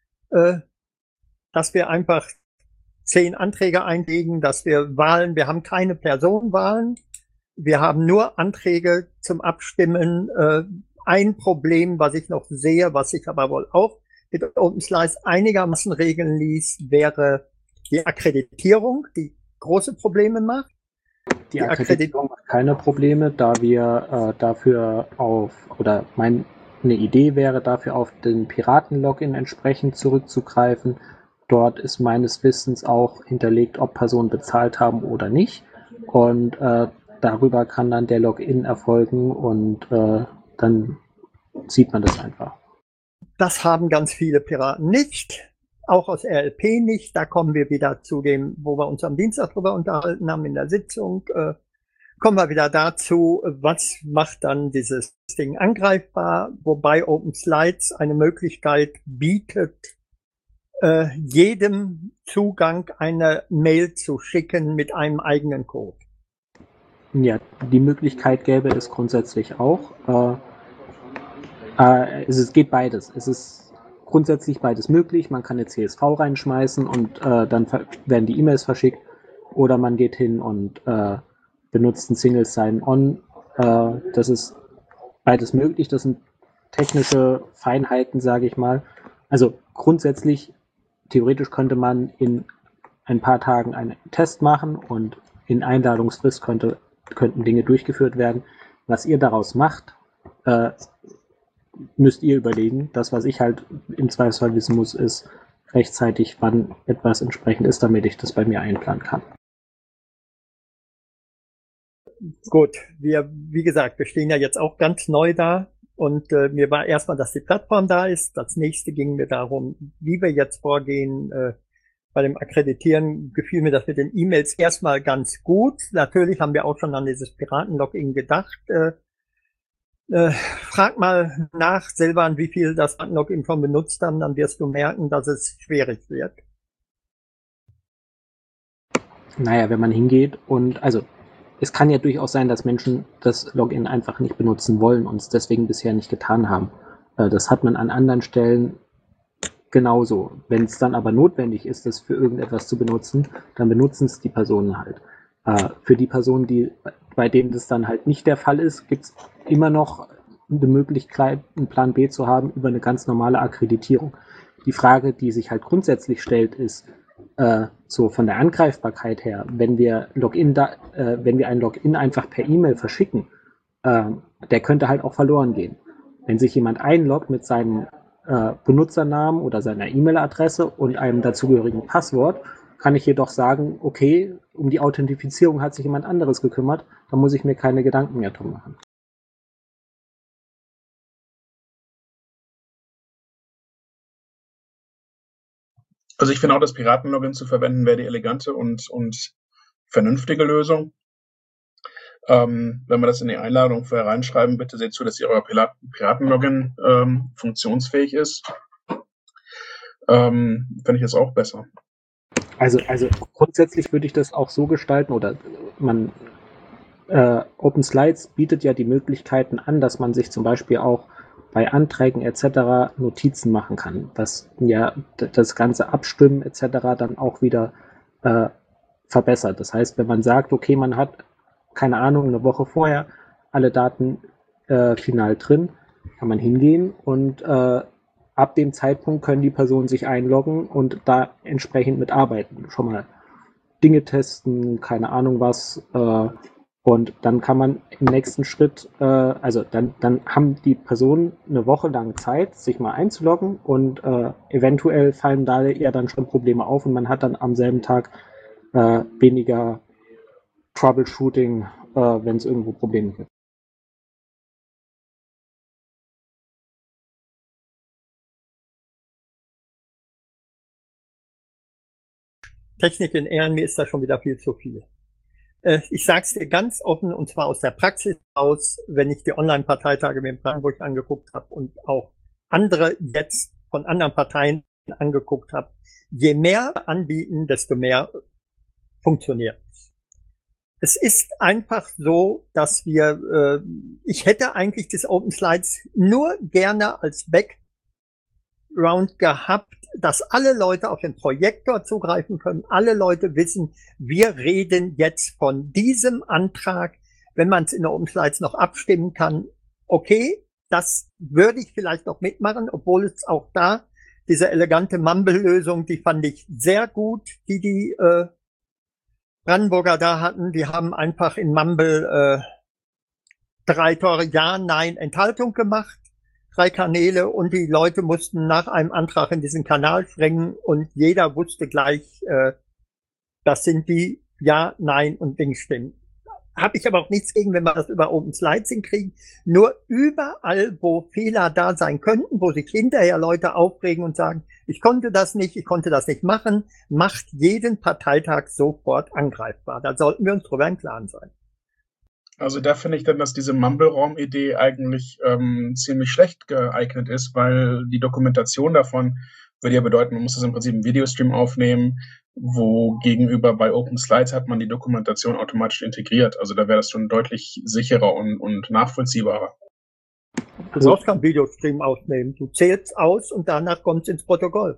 [SPEAKER 3] dass wir einfach 10 Anträge einlegen, dass wir Wahlen, wir haben keine Personenwahlen, wir haben nur Anträge zum Abstimmen. Ein Problem, was ich noch sehe, was sich aber wohl auch mit OpenSlides einigermaßen regeln ließ, wäre die Akkreditierung, die große Probleme macht.
[SPEAKER 4] Die Akkreditierung hat keine Probleme, da wir dafür eine Idee wäre, dafür auf den Piraten-Login entsprechend zurückzugreifen. Dort ist meines Wissens auch hinterlegt, ob Personen bezahlt haben oder nicht. Und darüber kann dann der Login erfolgen und dann sieht man das einfach.
[SPEAKER 3] Das haben ganz viele Piraten nicht. Auch aus RLP nicht. Da kommen wir wieder zu dem, wo wir uns am Dienstag drüber unterhalten haben in der Sitzung. Kommen wir wieder dazu, was macht dann dieses Ding angreifbar, wobei OpenSlides eine Möglichkeit bietet, jedem Zugang eine Mail zu schicken mit einem eigenen Code.
[SPEAKER 4] Ja, die Möglichkeit gäbe es grundsätzlich auch. Es geht beides. Es ist grundsätzlich beides möglich. Man kann eine CSV reinschmeißen und dann werden die E-Mails verschickt. Oder man geht hin und benutzt ein Single Sign-On. Das ist beides möglich. Das sind technische Feinheiten, sage ich mal. Also grundsätzlich, theoretisch könnte man in ein paar Tagen einen Test machen und in Einladungsfrist könnten Dinge durchgeführt werden. Was ihr daraus macht, müsst ihr überlegen. Das, was ich halt im Zweifelsfall wissen muss, ist rechtzeitig, wann etwas entsprechend ist, damit ich das bei mir einplanen kann.
[SPEAKER 3] Gut, wie gesagt, wir stehen ja jetzt auch ganz neu da. Und mir war erstmal, dass die Plattform da ist. Das nächste ging mir darum, wie wir jetzt vorgehen. Bei dem Akkreditieren gefiel mir das mit den E-Mails erstmal ganz gut. Natürlich haben wir auch schon an dieses Piraten-Login gedacht. Frag mal nach, Silvan, wie viel das Piraten-Login schon benutzt haben, dann wirst du merken, dass es schwierig wird.
[SPEAKER 4] Naja, wenn man hingeht und, also, es kann ja durchaus sein, dass Menschen das Login einfach nicht benutzen wollen und es deswegen bisher nicht getan haben. Das hat man an anderen Stellen genauso. Wenn es dann aber notwendig ist, das für irgendetwas zu benutzen, dann benutzen es die Personen halt. Für die Personen, bei denen das dann halt nicht der Fall ist, gibt es immer noch eine Möglichkeit, einen Plan B zu haben über eine ganz normale Akkreditierung. Die Frage, die sich halt grundsätzlich stellt, ist, so von der Angreifbarkeit her, wenn wir ein Login einfach per E-Mail verschicken, der könnte halt auch verloren gehen. Wenn sich jemand einloggt mit seinem Benutzernamen oder seiner E-Mail-Adresse und einem dazugehörigen Passwort, kann ich jedoch sagen, okay, um die Authentifizierung hat sich jemand anderes gekümmert, da muss ich mir keine Gedanken mehr drum machen.
[SPEAKER 1] Also ich finde auch, das Piraten-Login zu verwenden, wäre die elegante und vernünftige Lösung. Wenn wir das in die Einladung vorher reinschreiben, bitte seht zu, dass euer Piraten-Login funktionsfähig ist. Fände ich es auch besser.
[SPEAKER 4] Also grundsätzlich würde ich das auch so gestalten, oder man Open Slides bietet ja die Möglichkeiten an, dass man sich zum Beispiel auch bei Anträgen etc. Notizen machen kann, was ja das ganze Abstimmen etc. dann auch wieder verbessert. Das heißt, wenn man sagt, okay, man hat, keine Ahnung, eine Woche vorher alle Daten final drin, kann man hingehen und ab dem Zeitpunkt können die Personen sich einloggen und da entsprechend mitarbeiten. Schon mal Dinge testen, keine Ahnung was. Und dann kann man im nächsten Schritt, also dann haben die Personen eine Woche lang Zeit, sich mal einzuloggen und eventuell fallen da ja dann schon Probleme auf und man hat dann am selben Tag weniger Troubleshooting, wenn es irgendwo Probleme gibt.
[SPEAKER 3] Technik in Ehren, mir ist da schon wieder viel zu viel. Ich sag's dir ganz offen, und zwar aus der Praxis aus, wenn ich die Online-Parteitage mit Brandenburg angeguckt habe und auch andere jetzt von anderen Parteien angeguckt habe, je mehr anbieten, desto mehr funktioniert. Es ist einfach so, dass ich hätte eigentlich das Open Slides nur gerne als Background gehabt, dass alle Leute auf den Projektor zugreifen können, alle Leute wissen, wir reden jetzt von diesem Antrag. Wenn man es in der Open Slides noch abstimmen kann, okay, das würde ich vielleicht noch mitmachen, obwohl es auch da diese elegante Mumble-Lösung, die fand ich sehr gut, die Brandenburger da hatten. Die haben einfach in Mumble 3 Tore Ja, Nein, Enthaltung gemacht. 3 Kanäle und die Leute mussten nach einem Antrag in diesen Kanal springen und jeder wusste gleich, das sind die Ja, Nein und Dingstimmen. Habe ich aber auch nichts gegen, wenn wir das über Open Slides hinkriegen. Nur überall, wo Fehler da sein könnten, wo sich hinterher Leute aufregen und sagen, ich konnte das nicht machen, macht jeden Parteitag sofort angreifbar. Da sollten wir uns drüber im Klaren sein.
[SPEAKER 1] Also da finde ich dann, dass diese Mumble-Raum-Idee eigentlich ziemlich schlecht geeignet ist, weil die Dokumentation davon würde ja bedeuten, man muss das im Prinzip im Videostream aufnehmen, wo gegenüber bei Open Slides hat man die Dokumentation automatisch integriert. Also da wäre das schon deutlich sicherer und nachvollziehbarer.
[SPEAKER 3] Du brauchst keinen Videostream aufnehmen. Du zählst aus und danach kommt es ins Protokoll.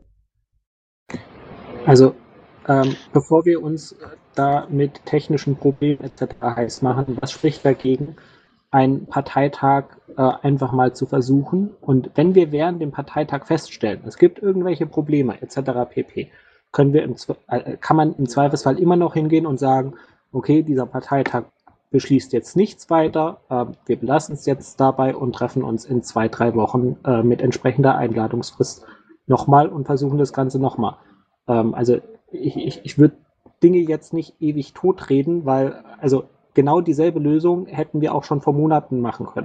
[SPEAKER 4] Also bevor wir uns da mit technischen Problemen etc. heiß machen, was spricht dagegen, einen Parteitag einfach mal zu versuchen? Und wenn wir während dem Parteitag feststellen, es gibt irgendwelche Probleme etc. pp., kann man im Zweifelsfall immer noch hingehen und sagen, okay, dieser Parteitag beschließt jetzt nichts weiter, wir belassen es jetzt dabei und treffen uns in 2-3 Wochen mit entsprechender Einladungsfrist nochmal und versuchen das Ganze nochmal. Also ich würde Dinge jetzt nicht ewig totreden, weil also genau dieselbe Lösung hätten wir auch schon vor Monaten machen können.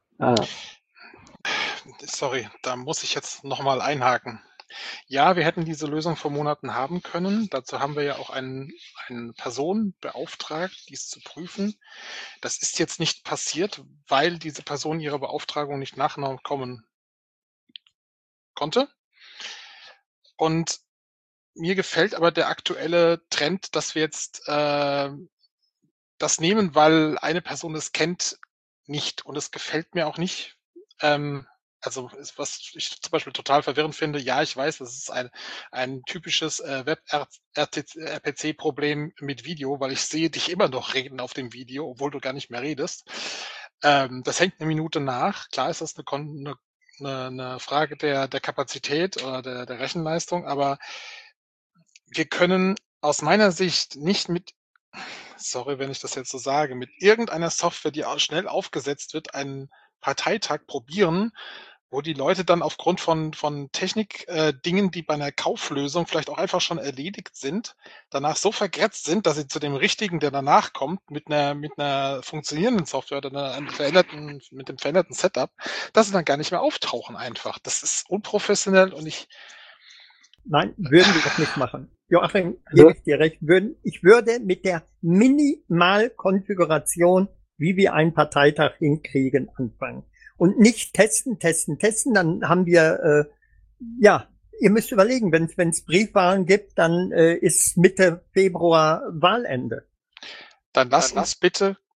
[SPEAKER 5] Sorry, da muss ich jetzt nochmal einhaken. Ja, wir hätten diese Lösung vor Monaten haben können. Dazu haben wir ja auch eine Person beauftragt, dies zu prüfen. Das ist jetzt nicht passiert, weil diese Person ihrer Beauftragung nicht nachkommen konnte. Und mir gefällt aber der aktuelle Trend, dass wir jetzt das nehmen, weil eine Person es kennt, nicht. Und es gefällt mir auch nicht. Also was ich zum Beispiel total verwirrend finde, ja, ich weiß, das ist ein typisches Web-RPC-Problem mit Video, weil ich sehe dich immer noch reden auf dem Video, obwohl du gar nicht mehr redest. Das hängt eine Minute nach. Klar ist das eine Frage der Kapazität oder der Rechenleistung, aber wir können aus meiner Sicht nicht sorry, wenn ich das jetzt so sage, mit irgendeiner Software, die schnell aufgesetzt wird, einen Parteitag probieren, wo die Leute dann aufgrund von Technik-Dingen, die bei einer Kauflösung vielleicht auch einfach schon erledigt sind, danach so vergrätzt sind, dass sie zu dem richtigen, der danach kommt, mit einer funktionierenden Software oder mit dem veränderten Setup, dass sie dann gar nicht mehr auftauchen einfach. Das ist unprofessionell und
[SPEAKER 3] Nein, würden wir doch nicht machen. Joachim, gebe ich dir recht. Ich würde mit der Minimalkonfiguration, wie wir einen Parteitag hinkriegen, anfangen. Und nicht testen. Dann haben wir, ihr müsst überlegen, wenn es Briefwahlen gibt, dann ist Mitte Februar Wahlende.
[SPEAKER 5] Dann lass uns bitte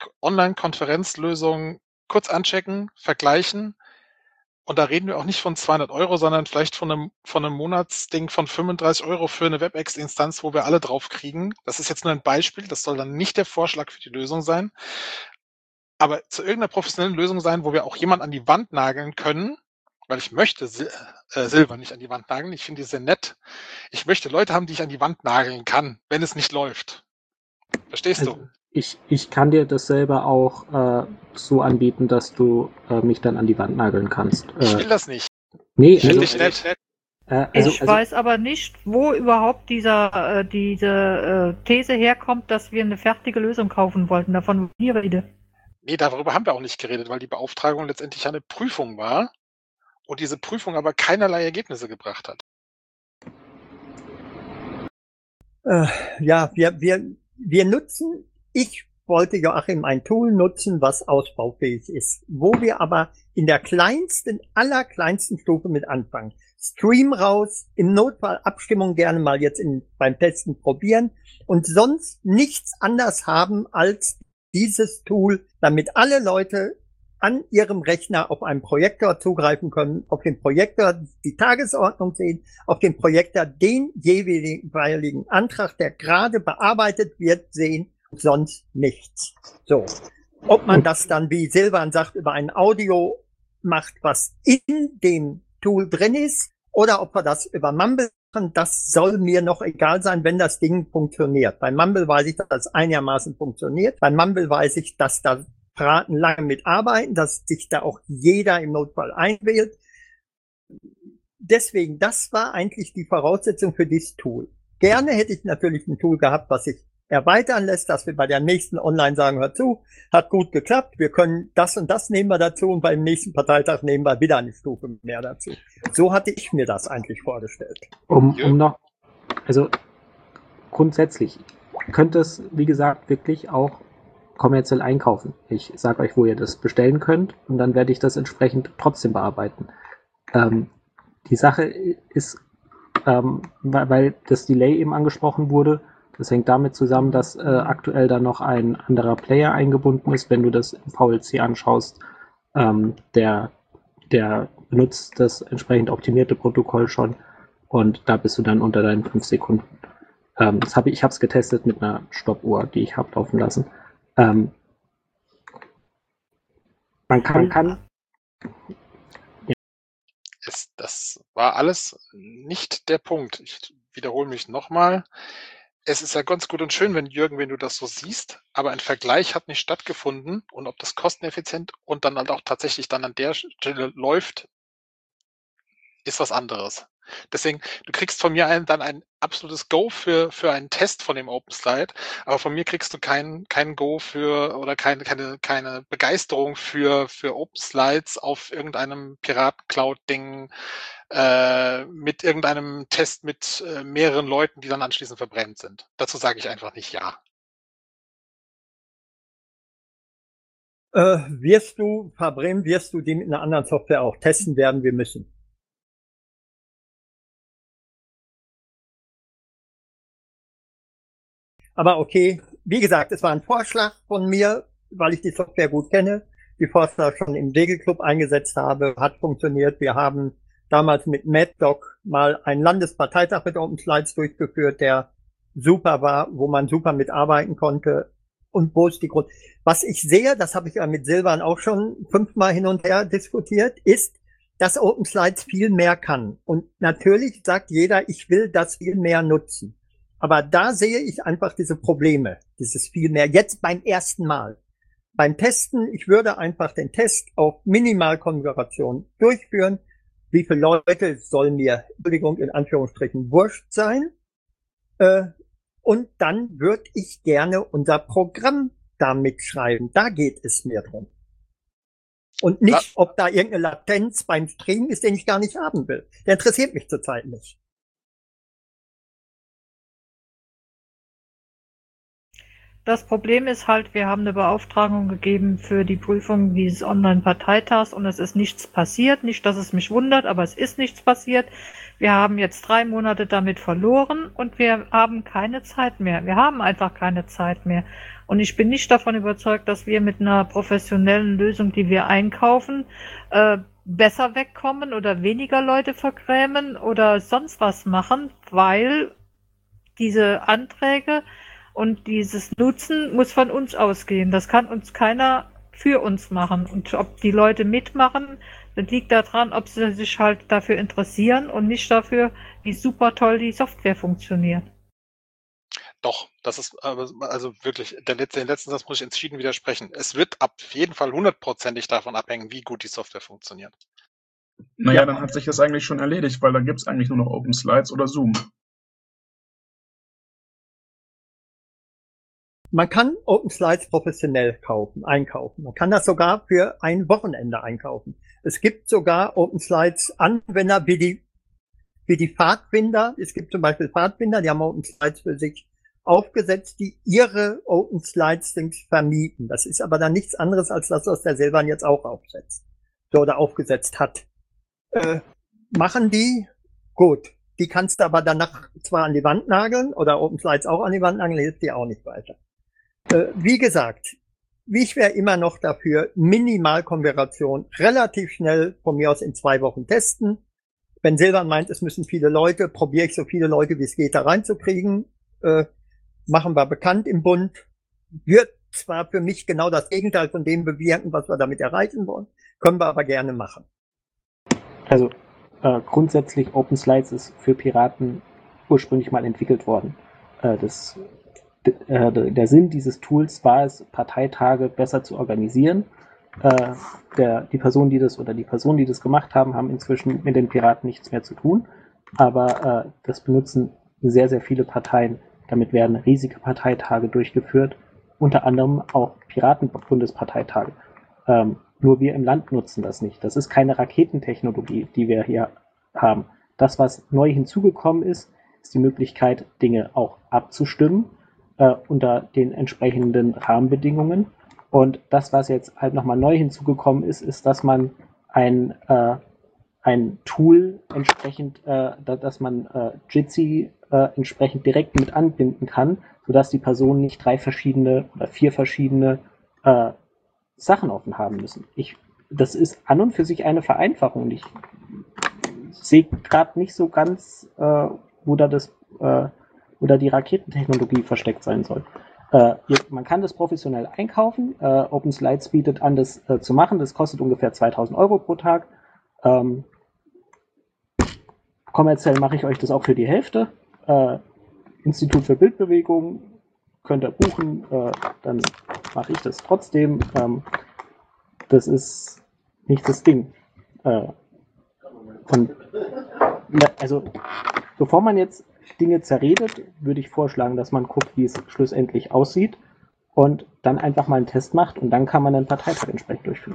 [SPEAKER 5] Online-Konferenzlösung kurz anchecken, vergleichen. Und da reden wir auch nicht von 200 €, sondern vielleicht von einem Monatsding von 35 € für eine WebEx-Instanz, wo wir alle drauf kriegen. Das ist jetzt nur ein Beispiel, das soll dann nicht der Vorschlag für die Lösung sein. Aber zu irgendeiner professionellen Lösung sein, wo wir auch jemanden an die Wand nageln können, weil ich möchte Silber nicht an die Wand nageln. Ich finde die sehr nett. Ich möchte Leute haben, die ich an die Wand nageln kann, wenn es nicht läuft. Verstehst du?
[SPEAKER 4] Ich kann dir das selber auch so anbieten, dass du mich dann an die Wand nageln kannst.
[SPEAKER 5] Ich will das nicht.
[SPEAKER 4] Nee,
[SPEAKER 5] Ich finde dich nett.
[SPEAKER 2] Ich weiß aber nicht, wo überhaupt diese These herkommt, dass wir eine fertige Lösung kaufen wollten. Davon nie Rede.
[SPEAKER 5] Nee, darüber haben wir auch nicht geredet, weil die Beauftragung letztendlich eine Prüfung war und diese Prüfung aber keinerlei Ergebnisse gebracht hat.
[SPEAKER 3] Ja, wir nutzen, ich wollte, Joachim, ein Tool nutzen, was ausbaufähig ist, wo wir aber in der allerkleinsten Stufe mit anfangen. Stream raus, im Notfall Abstimmung gerne mal jetzt beim Testen probieren und sonst nichts anders haben als dieses Tool, damit alle Leute an ihrem Rechner auf einen Projektor zugreifen können, auf dem Projektor die Tagesordnung sehen, auf dem Projektor den jeweiligen Antrag, der gerade bearbeitet wird, sehen, sonst nichts. So. Ob man das dann, wie Silvan sagt, über ein Audio macht, was in dem Tool drin ist, oder ob wir das über Mumble machen, das soll mir noch egal sein, wenn das Ding funktioniert. Bei Mumble weiß ich, dass das einigermaßen funktioniert. Bei Mumble weiß ich, dass da Piraten lange mitarbeiten, dass sich da auch jeder im Notfall einwählt. Deswegen, das war eigentlich die Voraussetzung für dieses Tool. Gerne hätte ich natürlich ein Tool gehabt, was sich erweitern lässt, dass wir bei der nächsten Online sagen, hör zu, hat gut geklappt, wir können das und das nehmen wir dazu und beim nächsten Parteitag nehmen wir wieder eine Stufe mehr dazu. So hatte ich mir das eigentlich vorgestellt.
[SPEAKER 4] Also grundsätzlich könnte es, wie gesagt, wirklich auch kommerziell einkaufen. Ich sage euch, wo ihr das bestellen könnt und dann werde ich das entsprechend trotzdem bearbeiten. Die Sache ist, weil das Delay eben angesprochen wurde, das hängt damit zusammen, dass aktuell da noch ein anderer Player eingebunden ist. Wenn du das im VLC anschaust, der benutzt das entsprechend optimierte Protokoll schon und da bist du dann unter deinen 5 Sekunden. Ich habe es getestet mit einer Stoppuhr, die ich habe laufen lassen. Man kann
[SPEAKER 5] ja. Das war alles nicht der Punkt. Ich wiederhole mich nochmal. Es ist ja ganz gut und schön, wenn du das so siehst, aber ein Vergleich hat nicht stattgefunden und ob das kosteneffizient und dann halt auch tatsächlich dann an der Stelle läuft, ist was anderes. Deswegen, du kriegst von mir dann ein absolutes Go für einen Test von dem OpenSlide, aber von mir kriegst du kein Go für oder keine Begeisterung für OpenSlides auf irgendeinem Piraten-Cloud-Ding mit irgendeinem Test mit mehreren Leuten, die dann anschließend verbrennt sind. Dazu sage ich einfach nicht ja.
[SPEAKER 3] Wirst du die mit einer anderen Software auch testen werden wir müssen. Aber okay, wie gesagt, es war ein Vorschlag von mir, weil ich die Software gut kenne, die Forster schon im Segelclub eingesetzt habe, hat funktioniert. Wir haben damals mit MadDoc mal einen Landesparteitag mit OpenSlides durchgeführt, der super war, wo man super mitarbeiten konnte. Und wo ist die Grund? Was ich sehe, das habe ich ja mit Silvan auch schon 5-mal hin und her diskutiert, ist, dass OpenSlides viel mehr kann. Und natürlich sagt jeder, ich will das viel mehr nutzen. Aber da sehe ich einfach diese Probleme, dieses viel mehr. Jetzt beim ersten Mal. Beim Testen, ich würde einfach den Test auf Minimalkonfiguration durchführen. Wie viele Leute soll mir, Entschuldigung, in Anführungsstrichen wurscht sein? Und dann würde ich gerne unser Programm da mitschreiben. Da geht es mir drum. Und nicht, ob da irgendeine Latenz beim Stream ist, den ich gar nicht haben will. Der interessiert mich zurzeit nicht.
[SPEAKER 2] Das Problem ist halt, wir haben eine Beauftragung gegeben für die Prüfung dieses Online-Parteitags und es ist nichts passiert. Nicht, dass es mich wundert, aber es ist nichts passiert. Wir haben jetzt 3 Monate damit verloren und wir haben keine Zeit mehr. Wir haben einfach keine Zeit mehr. Und ich bin nicht davon überzeugt, dass wir mit einer professionellen Lösung, die wir einkaufen, besser wegkommen oder weniger Leute vergrämen oder sonst was machen, weil diese Anträge und dieses Nutzen muss von uns ausgehen. Das kann uns keiner für uns machen. Und ob die Leute mitmachen, das liegt daran, ob sie sich halt dafür interessieren und nicht dafür, wie super toll die Software funktioniert.
[SPEAKER 5] Doch, das ist also wirklich, den letzten Satz muss ich entschieden widersprechen. Es wird auf jeden Fall 100%ig davon abhängen, wie gut die Software funktioniert.
[SPEAKER 1] Naja,
[SPEAKER 3] Ja.
[SPEAKER 1] dann hat sich das eigentlich schon erledigt, weil da gibt's eigentlich nur noch Open Slides oder Zoom.
[SPEAKER 3] Man kann Open Slides professionell einkaufen. Man kann das sogar für ein Wochenende einkaufen. Es gibt sogar Open Slides Anwender wie die Pfadfinder. Es gibt zum Beispiel Pfadfinder, die haben Open Slides für sich aufgesetzt, die ihre Open Slides vermieten. Das ist aber dann nichts anderes als das, was der Silvan jetzt auch aufsetzt. Oder aufgesetzt hat. Machen die? Gut. Die kannst du aber danach zwar an die Wand nageln oder Open Slides auch an die Wand nageln, hilft dir auch nicht weiter. Wie gesagt, ich wäre immer noch dafür, Minimalkonversion relativ schnell von mir aus in 2 Wochen testen. Wenn Silvan meint, es müssen viele Leute, probiere ich so viele Leute, wie es geht, da reinzukriegen. Machen wir bekannt im Bund. Wird zwar für mich genau das Gegenteil von dem bewirken, was wir damit erreichen wollen, können wir aber gerne machen.
[SPEAKER 4] Also grundsätzlich Open Slides ist für Piraten ursprünglich mal entwickelt worden. Der Sinn dieses Tools war es, Parteitage besser zu organisieren. Die Personen, die das gemacht haben, haben inzwischen mit den Piraten nichts mehr zu tun. Aber das benutzen sehr, sehr viele Parteien. Damit werden riesige Parteitage durchgeführt, unter anderem auch Piraten-Bundesparteitage. Nur wir im Land nutzen das nicht. Das ist keine Raketentechnologie, die wir hier haben. Das, was neu hinzugekommen ist, ist die Möglichkeit, Dinge auch abzustimmen unter den entsprechenden Rahmenbedingungen. Und das, was jetzt halt nochmal neu hinzugekommen ist, ist, dass man ein Tool entsprechend, dass man Jitsi entsprechend direkt mit anbinden kann, sodass die Personen nicht 3 verschiedene oder 4 verschiedene Sachen offen haben müssen. Das ist an und für sich eine Vereinfachung. Ich sehe gerade nicht so ganz, wo da die Raketentechnologie versteckt sein soll. Man kann das professionell einkaufen. Open Slides bietet an, das zu machen. Das kostet ungefähr 2.000 € pro Tag. Kommerziell mache ich euch das auch für die Hälfte. Institut für Bildbewegung könnt ihr buchen, dann mache ich das trotzdem. Das ist nicht das Ding. Also, bevor man jetzt Dinge zerredet, würde ich vorschlagen, dass man guckt, wie es schlussendlich aussieht und dann einfach mal einen Test macht und dann kann man einen Parteitag entsprechend durchführen.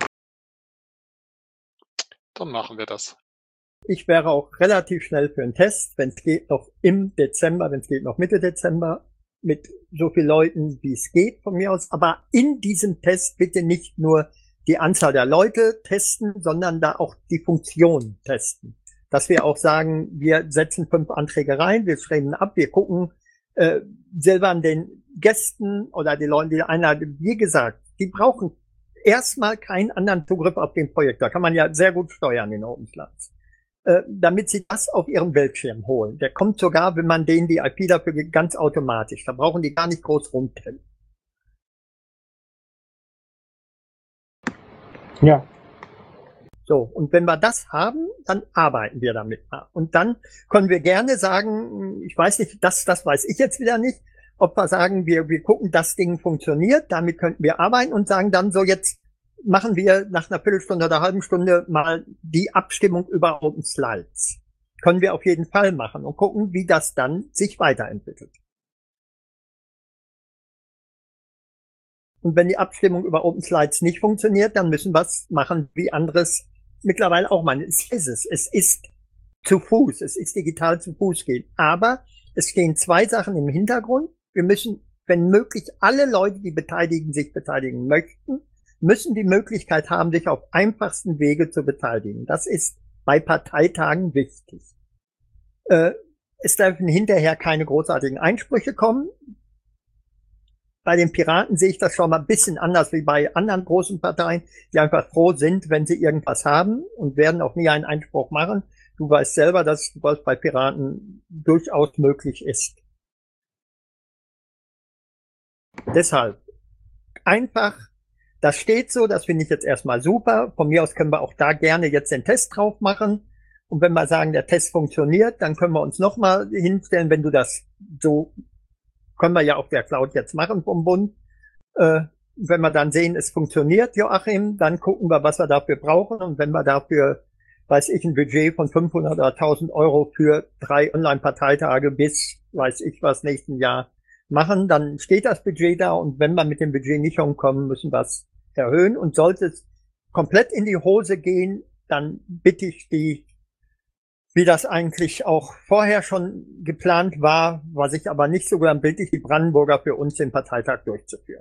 [SPEAKER 5] Dann machen wir das.
[SPEAKER 3] Ich wäre auch relativ schnell für einen Test, wenn es geht, noch im Dezember, wenn es geht, noch Mitte Dezember, mit so vielen Leuten, wie es geht, von mir aus. Aber in diesem Test bitte nicht nur die Anzahl der Leute testen, sondern da auch die Funktion testen. Dass wir auch sagen, wir setzen 5 Anträge rein, wir schreiben ab, wir gucken selber an den Gästen oder die Leute, die einladen. Wie gesagt, die brauchen erstmal keinen anderen Zugriff auf den Projekt. Da kann man ja sehr gut steuern in Open Slides. Damit sie das auf ihrem Bildschirm holen. Der kommt sogar, wenn man denen die IP dafür gibt, ganz automatisch. Da brauchen die gar nicht groß rumtrennen.
[SPEAKER 4] Ja.
[SPEAKER 3] So, und wenn wir das haben, dann arbeiten wir damit mal. Und dann können wir gerne sagen, ich weiß nicht, das weiß ich jetzt wieder nicht, ob wir sagen, wir gucken, das Ding funktioniert, damit könnten wir arbeiten und sagen dann so, jetzt machen wir nach einer Viertelstunde oder halben Stunde mal die Abstimmung über Open Slides. Können wir auf jeden Fall machen und gucken, wie das dann sich weiterentwickelt. Und wenn die Abstimmung über Open Slides nicht funktioniert, dann müssen wir es machen, wie anderes mittlerweile auch mal. Es ist zu Fuß, es ist digital zu Fuß gehen. Aber es stehen 2 Sachen im Hintergrund. Wir müssen, wenn möglich, alle Leute, die sich beteiligen möchten, müssen die Möglichkeit haben, sich auf einfachsten Wege zu beteiligen. Das ist bei Parteitagen wichtig. Es dürfen hinterher keine großartigen Einsprüche kommen. Bei den Piraten sehe ich das schon mal ein bisschen anders wie bei anderen großen Parteien, die einfach froh sind, wenn sie irgendwas haben und werden auch nie einen Einspruch machen. Du weißt selber, dass was bei Piraten durchaus möglich ist. Deshalb einfach, das steht so, das finde ich jetzt erstmal super. Von mir aus können wir auch da gerne jetzt den Test drauf machen. Und wenn wir sagen, der Test funktioniert, dann können wir uns nochmal hinstellen, wenn du das so, können wir ja auf der Cloud jetzt machen vom Bund. Wenn wir dann sehen, es funktioniert, Joachim, dann gucken wir, was wir dafür brauchen. Und wenn wir dafür, weiß ich, ein Budget von 500 oder 1000 Euro für 3 Online-Parteitage bis, weiß ich was, nächsten Jahr machen, dann steht das Budget da. Und wenn wir mit dem Budget nicht umkommen, müssen wir es erhöhen. Und sollte es komplett in die Hose gehen, dann bitte ich die, wie das eigentlich auch vorher schon geplant war, was ich aber nicht so gern bitte ich die Brandenburger für uns den Parteitag durchzuführen.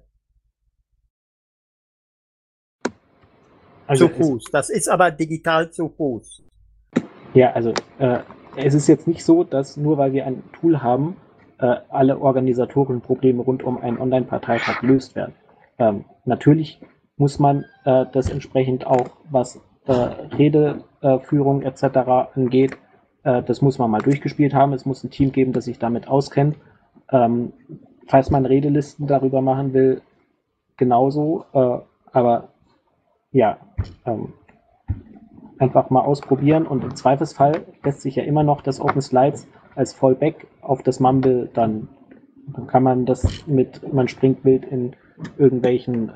[SPEAKER 4] Also
[SPEAKER 3] zu Fuß. Das ist aber digital zu Fuß.
[SPEAKER 4] Ja, also es ist jetzt nicht so, dass nur weil wir ein Tool haben, alle organisatorischen Probleme rund um einen Online-Parteitag gelöst werden. Natürlich muss man das entsprechend auch, was Redeführung etc. angeht, das muss man mal durchgespielt haben. Es muss ein Team geben, das sich damit auskennt. Falls man Redelisten darüber machen will, genauso. Aber ja, einfach mal ausprobieren und im Zweifelsfall lässt sich ja immer noch das Open Slides als Fallback auf das Mumble dann kann man das man springt wild in irgendwelchen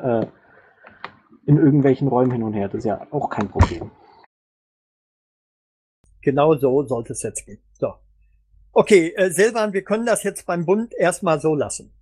[SPEAKER 4] Räumen hin und her. Das ist ja auch kein Problem.
[SPEAKER 3] Genau so sollte es jetzt gehen. So. Okay, Silvan, wir können das jetzt beim Bund erstmal so lassen.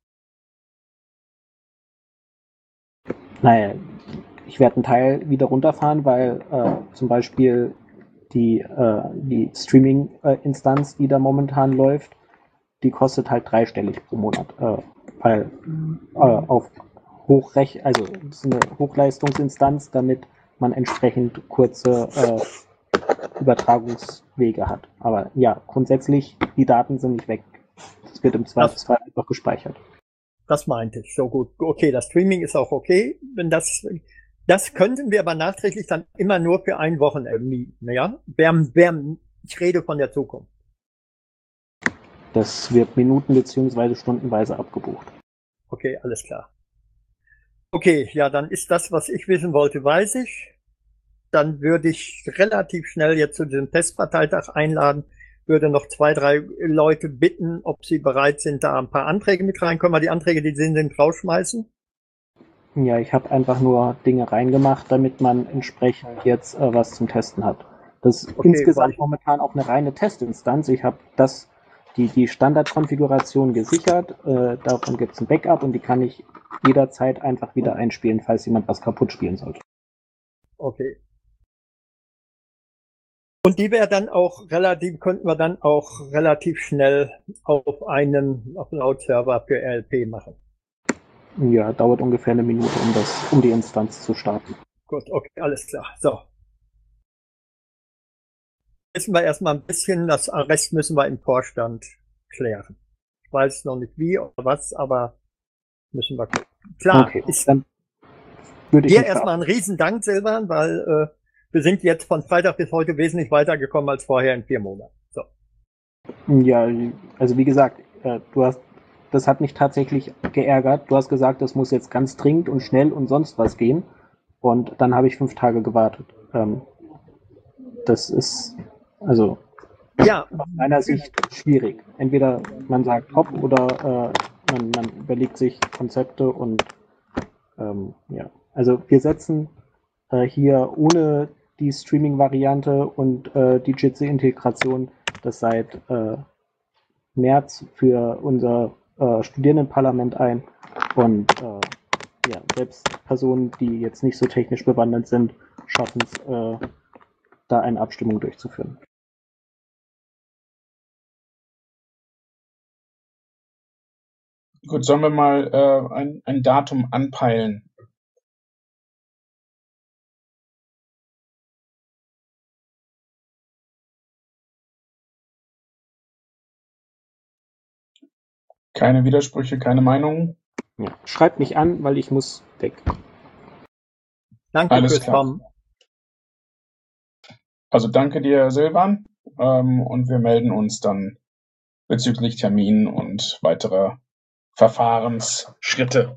[SPEAKER 4] Naja, ich werde einen Teil wieder runterfahren, weil zum Beispiel die Streaming-Instanz, die da momentan läuft, die kostet halt dreistellig pro Monat, weil auf also das ist eine Hochleistungsinstanz, damit man entsprechend kurze Übertragungswege hat. Aber ja, grundsätzlich, die Daten sind nicht weg. Das wird im Zweifelsfall einfach gespeichert.
[SPEAKER 3] Das meinte ich. So gut. Okay, das Streaming ist auch okay. Wenn das könnten wir aber nachträglich dann immer nur für ein Wochenende mieten, ja? Ich rede von der Zukunft.
[SPEAKER 4] Das wird minuten- bzw. stundenweise abgebucht.
[SPEAKER 3] Okay, alles klar. Okay, ja, dann ist das, was ich wissen wollte, weiß ich. Dann würde ich relativ schnell jetzt zu diesem Testparteitag einladen, würde noch 2, 3 Leute bitten, ob sie bereit sind, da ein paar Anträge mit rein. Können wir die Anträge, die sind, rausschmeißen?
[SPEAKER 4] Ja, ich habe einfach nur Dinge reingemacht, damit man entsprechend jetzt was zum Testen hat. Das ist insgesamt momentan auch eine reine Testinstanz. Ich habe die Standardkonfiguration gesichert, davon gibt es ein Backup und die kann ich jederzeit einfach wieder einspielen, falls jemand was kaputt spielen sollte.
[SPEAKER 3] Okay. Und die könnten wir dann auch relativ schnell auf einen Upload-Server für RLP machen.
[SPEAKER 4] Ja, dauert ungefähr eine Minute, um die Instanz zu starten.
[SPEAKER 3] Gut, okay, alles klar. So. Wissen wir erstmal ein bisschen, das Rest müssen wir im Vorstand klären. Ich weiß noch nicht wie oder was, aber müssen wir gucken. Klar,
[SPEAKER 4] okay, dann würde ich
[SPEAKER 3] dir erstmal einen riesen Dank, Silvan, weil wir sind jetzt von Freitag bis heute wesentlich weitergekommen als vorher in 4 Monaten. So.
[SPEAKER 4] Ja, also wie gesagt, das hat mich tatsächlich geärgert. Du hast gesagt, das muss jetzt ganz dringend und schnell und sonst was gehen. Und dann habe ich 5 Tage gewartet. Das ist also aus meiner Sicht schwierig. Entweder man sagt hopp oder man überlegt sich Konzepte und ja. Also wir setzen hier ohne die Streaming-Variante und die Jitsi-Integration das seit März für unser Studierendenparlament ein und ja, selbst Personen, die jetzt nicht so technisch bewandert sind, schaffen es, da eine Abstimmung durchzuführen.
[SPEAKER 1] Gut, sollen wir mal ein Datum anpeilen? Keine Widersprüche, keine Meinungen?
[SPEAKER 4] Ja. Schreibt mich an, weil ich muss weg.
[SPEAKER 3] Danke
[SPEAKER 1] Alles
[SPEAKER 3] fürs
[SPEAKER 1] klar.
[SPEAKER 3] Kommen.
[SPEAKER 1] Also danke dir, Silvan. Und wir melden uns dann bezüglich Termin und weiterer Verfahrensschritte.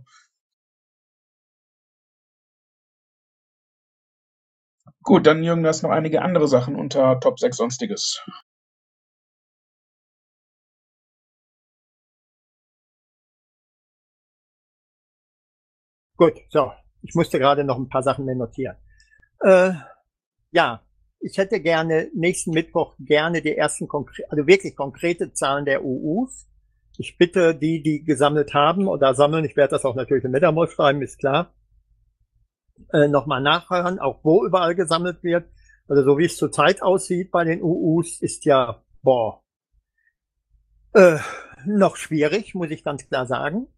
[SPEAKER 1] Gut, dann Jürgen, du hast noch einige andere Sachen unter Top 6 Sonstiges.
[SPEAKER 3] Gut, so. Ich musste gerade noch ein paar Sachen mir notieren. Ja, ich hätte gerne nächsten Mittwoch gerne die ersten also wirklich konkrete Zahlen der UUs. Ich bitte die gesammelt haben oder sammeln, ich werde das auch natürlich im MetaMost schreiben, ist klar, nochmal nachhören, auch wo überall gesammelt wird. Also so wie es zurzeit aussieht bei den UUs, ist ja, noch schwierig, muss ich ganz klar sagen.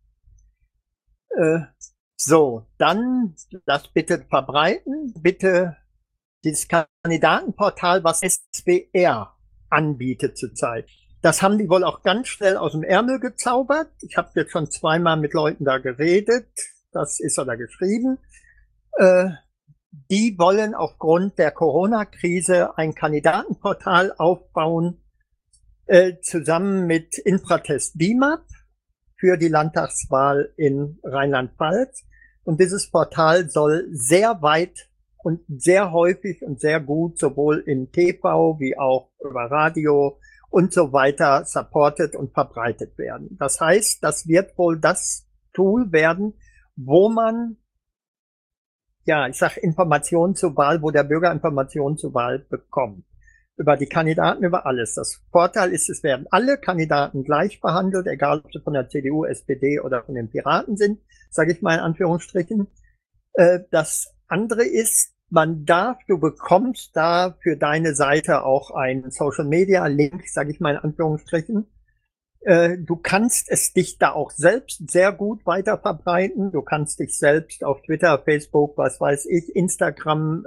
[SPEAKER 3] So, dann das bitte verbreiten, bitte dieses Kandidatenportal, was SWR anbietet zurzeit. Das haben die wohl auch ganz schnell aus dem Ärmel gezaubert. Ich habe jetzt schon zweimal mit Leuten da geredet, das ist oder geschrieben. Die wollen aufgrund der Corona-Krise ein Kandidatenportal aufbauen, zusammen mit Infratest DIMAP für die Landtagswahl in Rheinland-Pfalz. Und dieses Portal soll sehr weit und sehr häufig und sehr gut sowohl im TV wie auch über Radio und so weiter supported und verbreitet werden. Das heißt, das wird wohl das Tool werden, wo man, ja, ich sag Informationen zur Wahl, wo der Bürger Informationen zur Wahl bekommt. Über die Kandidaten, über alles. Das Vorteil ist, es werden alle Kandidaten gleich behandelt, egal ob sie von der CDU, SPD oder von den Piraten sind, sage ich mal in Anführungsstrichen. Das andere ist, du bekommst da für deine Seite auch einen Social-Media-Link, sage ich mal in Anführungsstrichen. Du kannst es dich da auch selbst sehr gut weiter verbreiten. Du kannst dich selbst auf Twitter, Facebook, was weiß ich, Instagram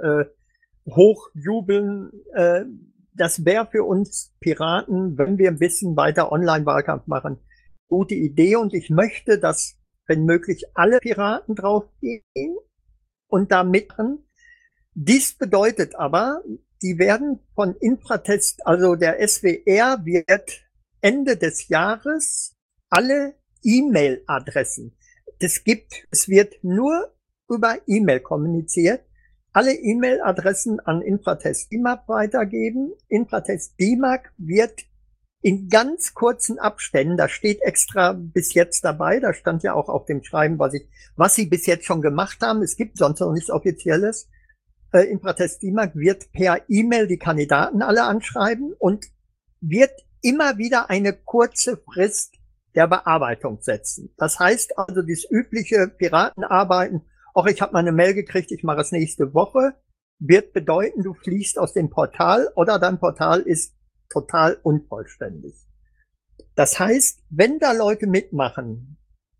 [SPEAKER 3] hochjubeln. Das wäre für uns Piraten, wenn wir ein bisschen weiter Online-Wahlkampf machen, gute Idee. Und ich möchte, dass, wenn möglich, alle Piraten draufgehen und da mitmachen. Dies bedeutet aber, die werden von Infratest, also der SWR wird Ende des Jahres alle E-Mail-Adressen. Es wird nur über E-Mail kommuniziert, alle E-Mail-Adressen an Infratest DIMAP weitergeben. Infratest DIMAP wird in ganz kurzen Abständen, da steht extra bis jetzt dabei, da stand ja auch auf dem Schreiben, was sie bis jetzt schon gemacht haben. Es gibt sonst noch nichts Offizielles. Infratest DIMAP wird per E-Mail die Kandidaten alle anschreiben und wird immer wieder eine kurze Frist der Bearbeitung setzen. Das heißt also, das übliche Piratenarbeiten, auch ich habe mal eine Mail gekriegt, ich mache es nächste Woche, wird bedeuten, du fliegst aus dem Portal oder dein Portal ist total unvollständig. Das heißt, wenn da Leute mitmachen,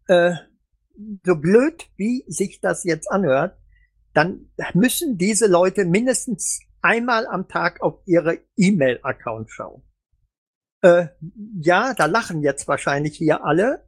[SPEAKER 3] so blöd wie sich das jetzt anhört, dann müssen diese Leute mindestens einmal am Tag auf ihre E-Mail-Account schauen. Ja, da lachen jetzt wahrscheinlich hier alle.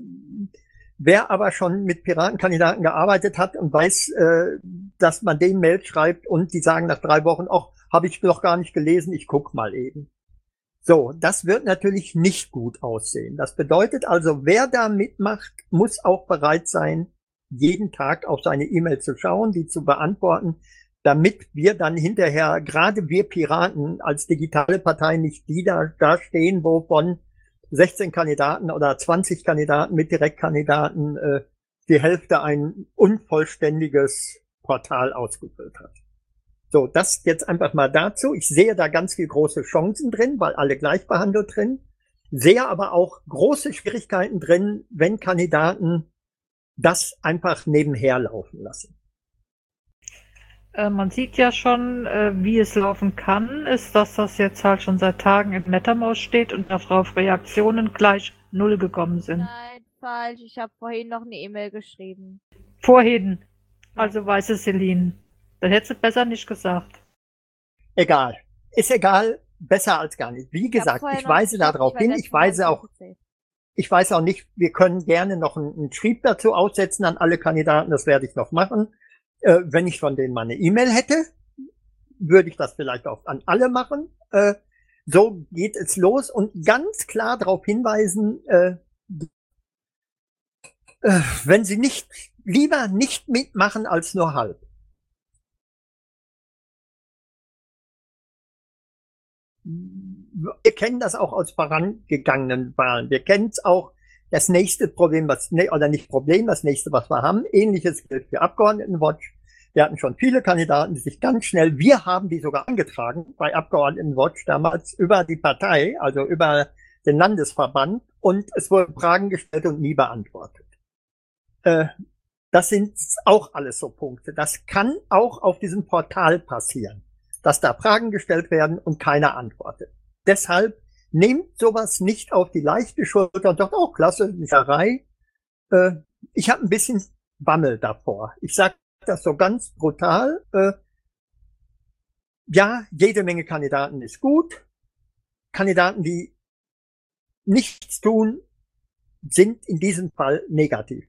[SPEAKER 3] Wer aber schon mit Piratenkandidaten gearbeitet hat und weiß, dass man den Mail schreibt und die sagen nach 3 Wochen, ach, habe ich noch gar nicht gelesen, ich guck mal eben. So, das wird natürlich nicht gut aussehen. Das bedeutet also, wer da mitmacht, muss auch bereit sein, jeden Tag auf seine E-Mail zu schauen, die zu beantworten, damit wir dann hinterher, gerade wir Piraten als digitale Partei, nicht die da stehen, wovon 16 Kandidaten oder 20 Kandidaten mit Direktkandidaten die Hälfte ein unvollständiges Portal ausgefüllt hat. So, das jetzt einfach mal dazu. Ich sehe da ganz viel große Chancen drin, weil alle gleich behandelt drin. Sehe aber auch große Schwierigkeiten drin, wenn Kandidaten das einfach nebenher laufen lassen.
[SPEAKER 2] Man sieht ja schon, wie es laufen kann, ist, dass das jetzt halt schon seit Tagen im MetaMost steht und darauf Reaktionen gleich 0 gekommen sind.
[SPEAKER 6] Nein, falsch. Ich habe vorhin noch eine E-Mail geschrieben.
[SPEAKER 2] Vorhin. Also weiß es Celine. Dann hättest du besser nicht gesagt.
[SPEAKER 3] Egal. Ist egal. Besser als gar nicht. Wie gesagt, ich weise darauf hin. Ich weise auch Ich weiß auch nicht, wir können gerne noch einen Schrieb dazu aussetzen an alle Kandidaten, das werde ich noch machen. Wenn ich von denen mal eine E-Mail hätte, würde ich das vielleicht auch an alle machen. So geht es los und ganz klar darauf hinweisen, wenn Sie lieber nicht mitmachen als nur halb. Wir kennen das auch aus vorangegangenen Wahlen. Wir kennen es auch, das nächste Problem, das nächste, was wir haben, ähnliches gilt für Abgeordnetenwatch. Wir hatten schon viele Kandidaten, die sich ganz schnell, wir haben die sogar angetragen bei Abgeordnetenwatch damals über die Partei, also über den Landesverband, und es wurden Fragen gestellt und nie beantwortet. Das sind auch alles so Punkte. Das kann auch auf diesem Portal passieren, dass da Fragen gestellt werden und keiner antwortet. Deshalb nehmt sowas nicht auf die leichte Schulter und sagt, oh, klasse, Miserei. Ich habe ein bisschen Bammel davor. Ich sage das so ganz brutal. Ja, jede Menge Kandidaten ist gut. Kandidaten, die nichts tun, sind in diesem Fall negativ.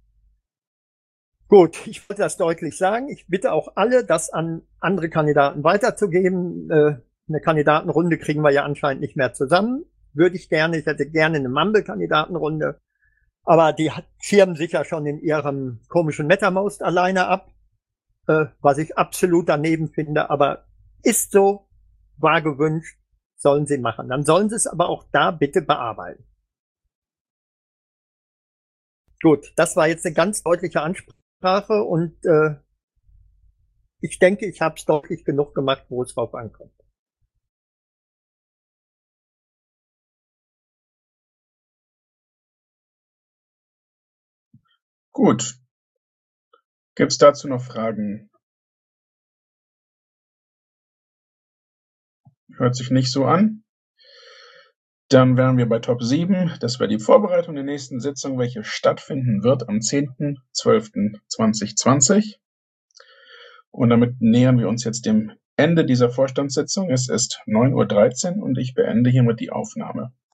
[SPEAKER 3] Gut, ich wollte das deutlich sagen. Ich bitte auch alle, das an andere Kandidaten weiterzugeben. Eine Kandidatenrunde kriegen wir ja anscheinend nicht mehr zusammen. Ich hätte gerne eine Mumble-Kandidatenrunde. Aber die schirmen sich ja schon in ihrem komischen MetaMost alleine ab. Was ich absolut daneben finde. Aber ist so, war gewünscht, sollen sie machen. Dann sollen sie es aber auch da bitte bearbeiten. Gut, das war jetzt eine ganz deutliche Ansprache und ich denke, ich habe es deutlich genug gemacht, wo es drauf ankommt.
[SPEAKER 1] Gut. Gibt es dazu noch Fragen? Hört sich nicht so an. Dann wären wir bei Top 7. Das wäre die Vorbereitung der nächsten Sitzung, welche stattfinden wird am 10.12.2020. Und damit nähern wir uns jetzt dem Ende dieser Vorstandssitzung. Es ist 9:13 Uhr und ich beende hiermit die Aufnahme.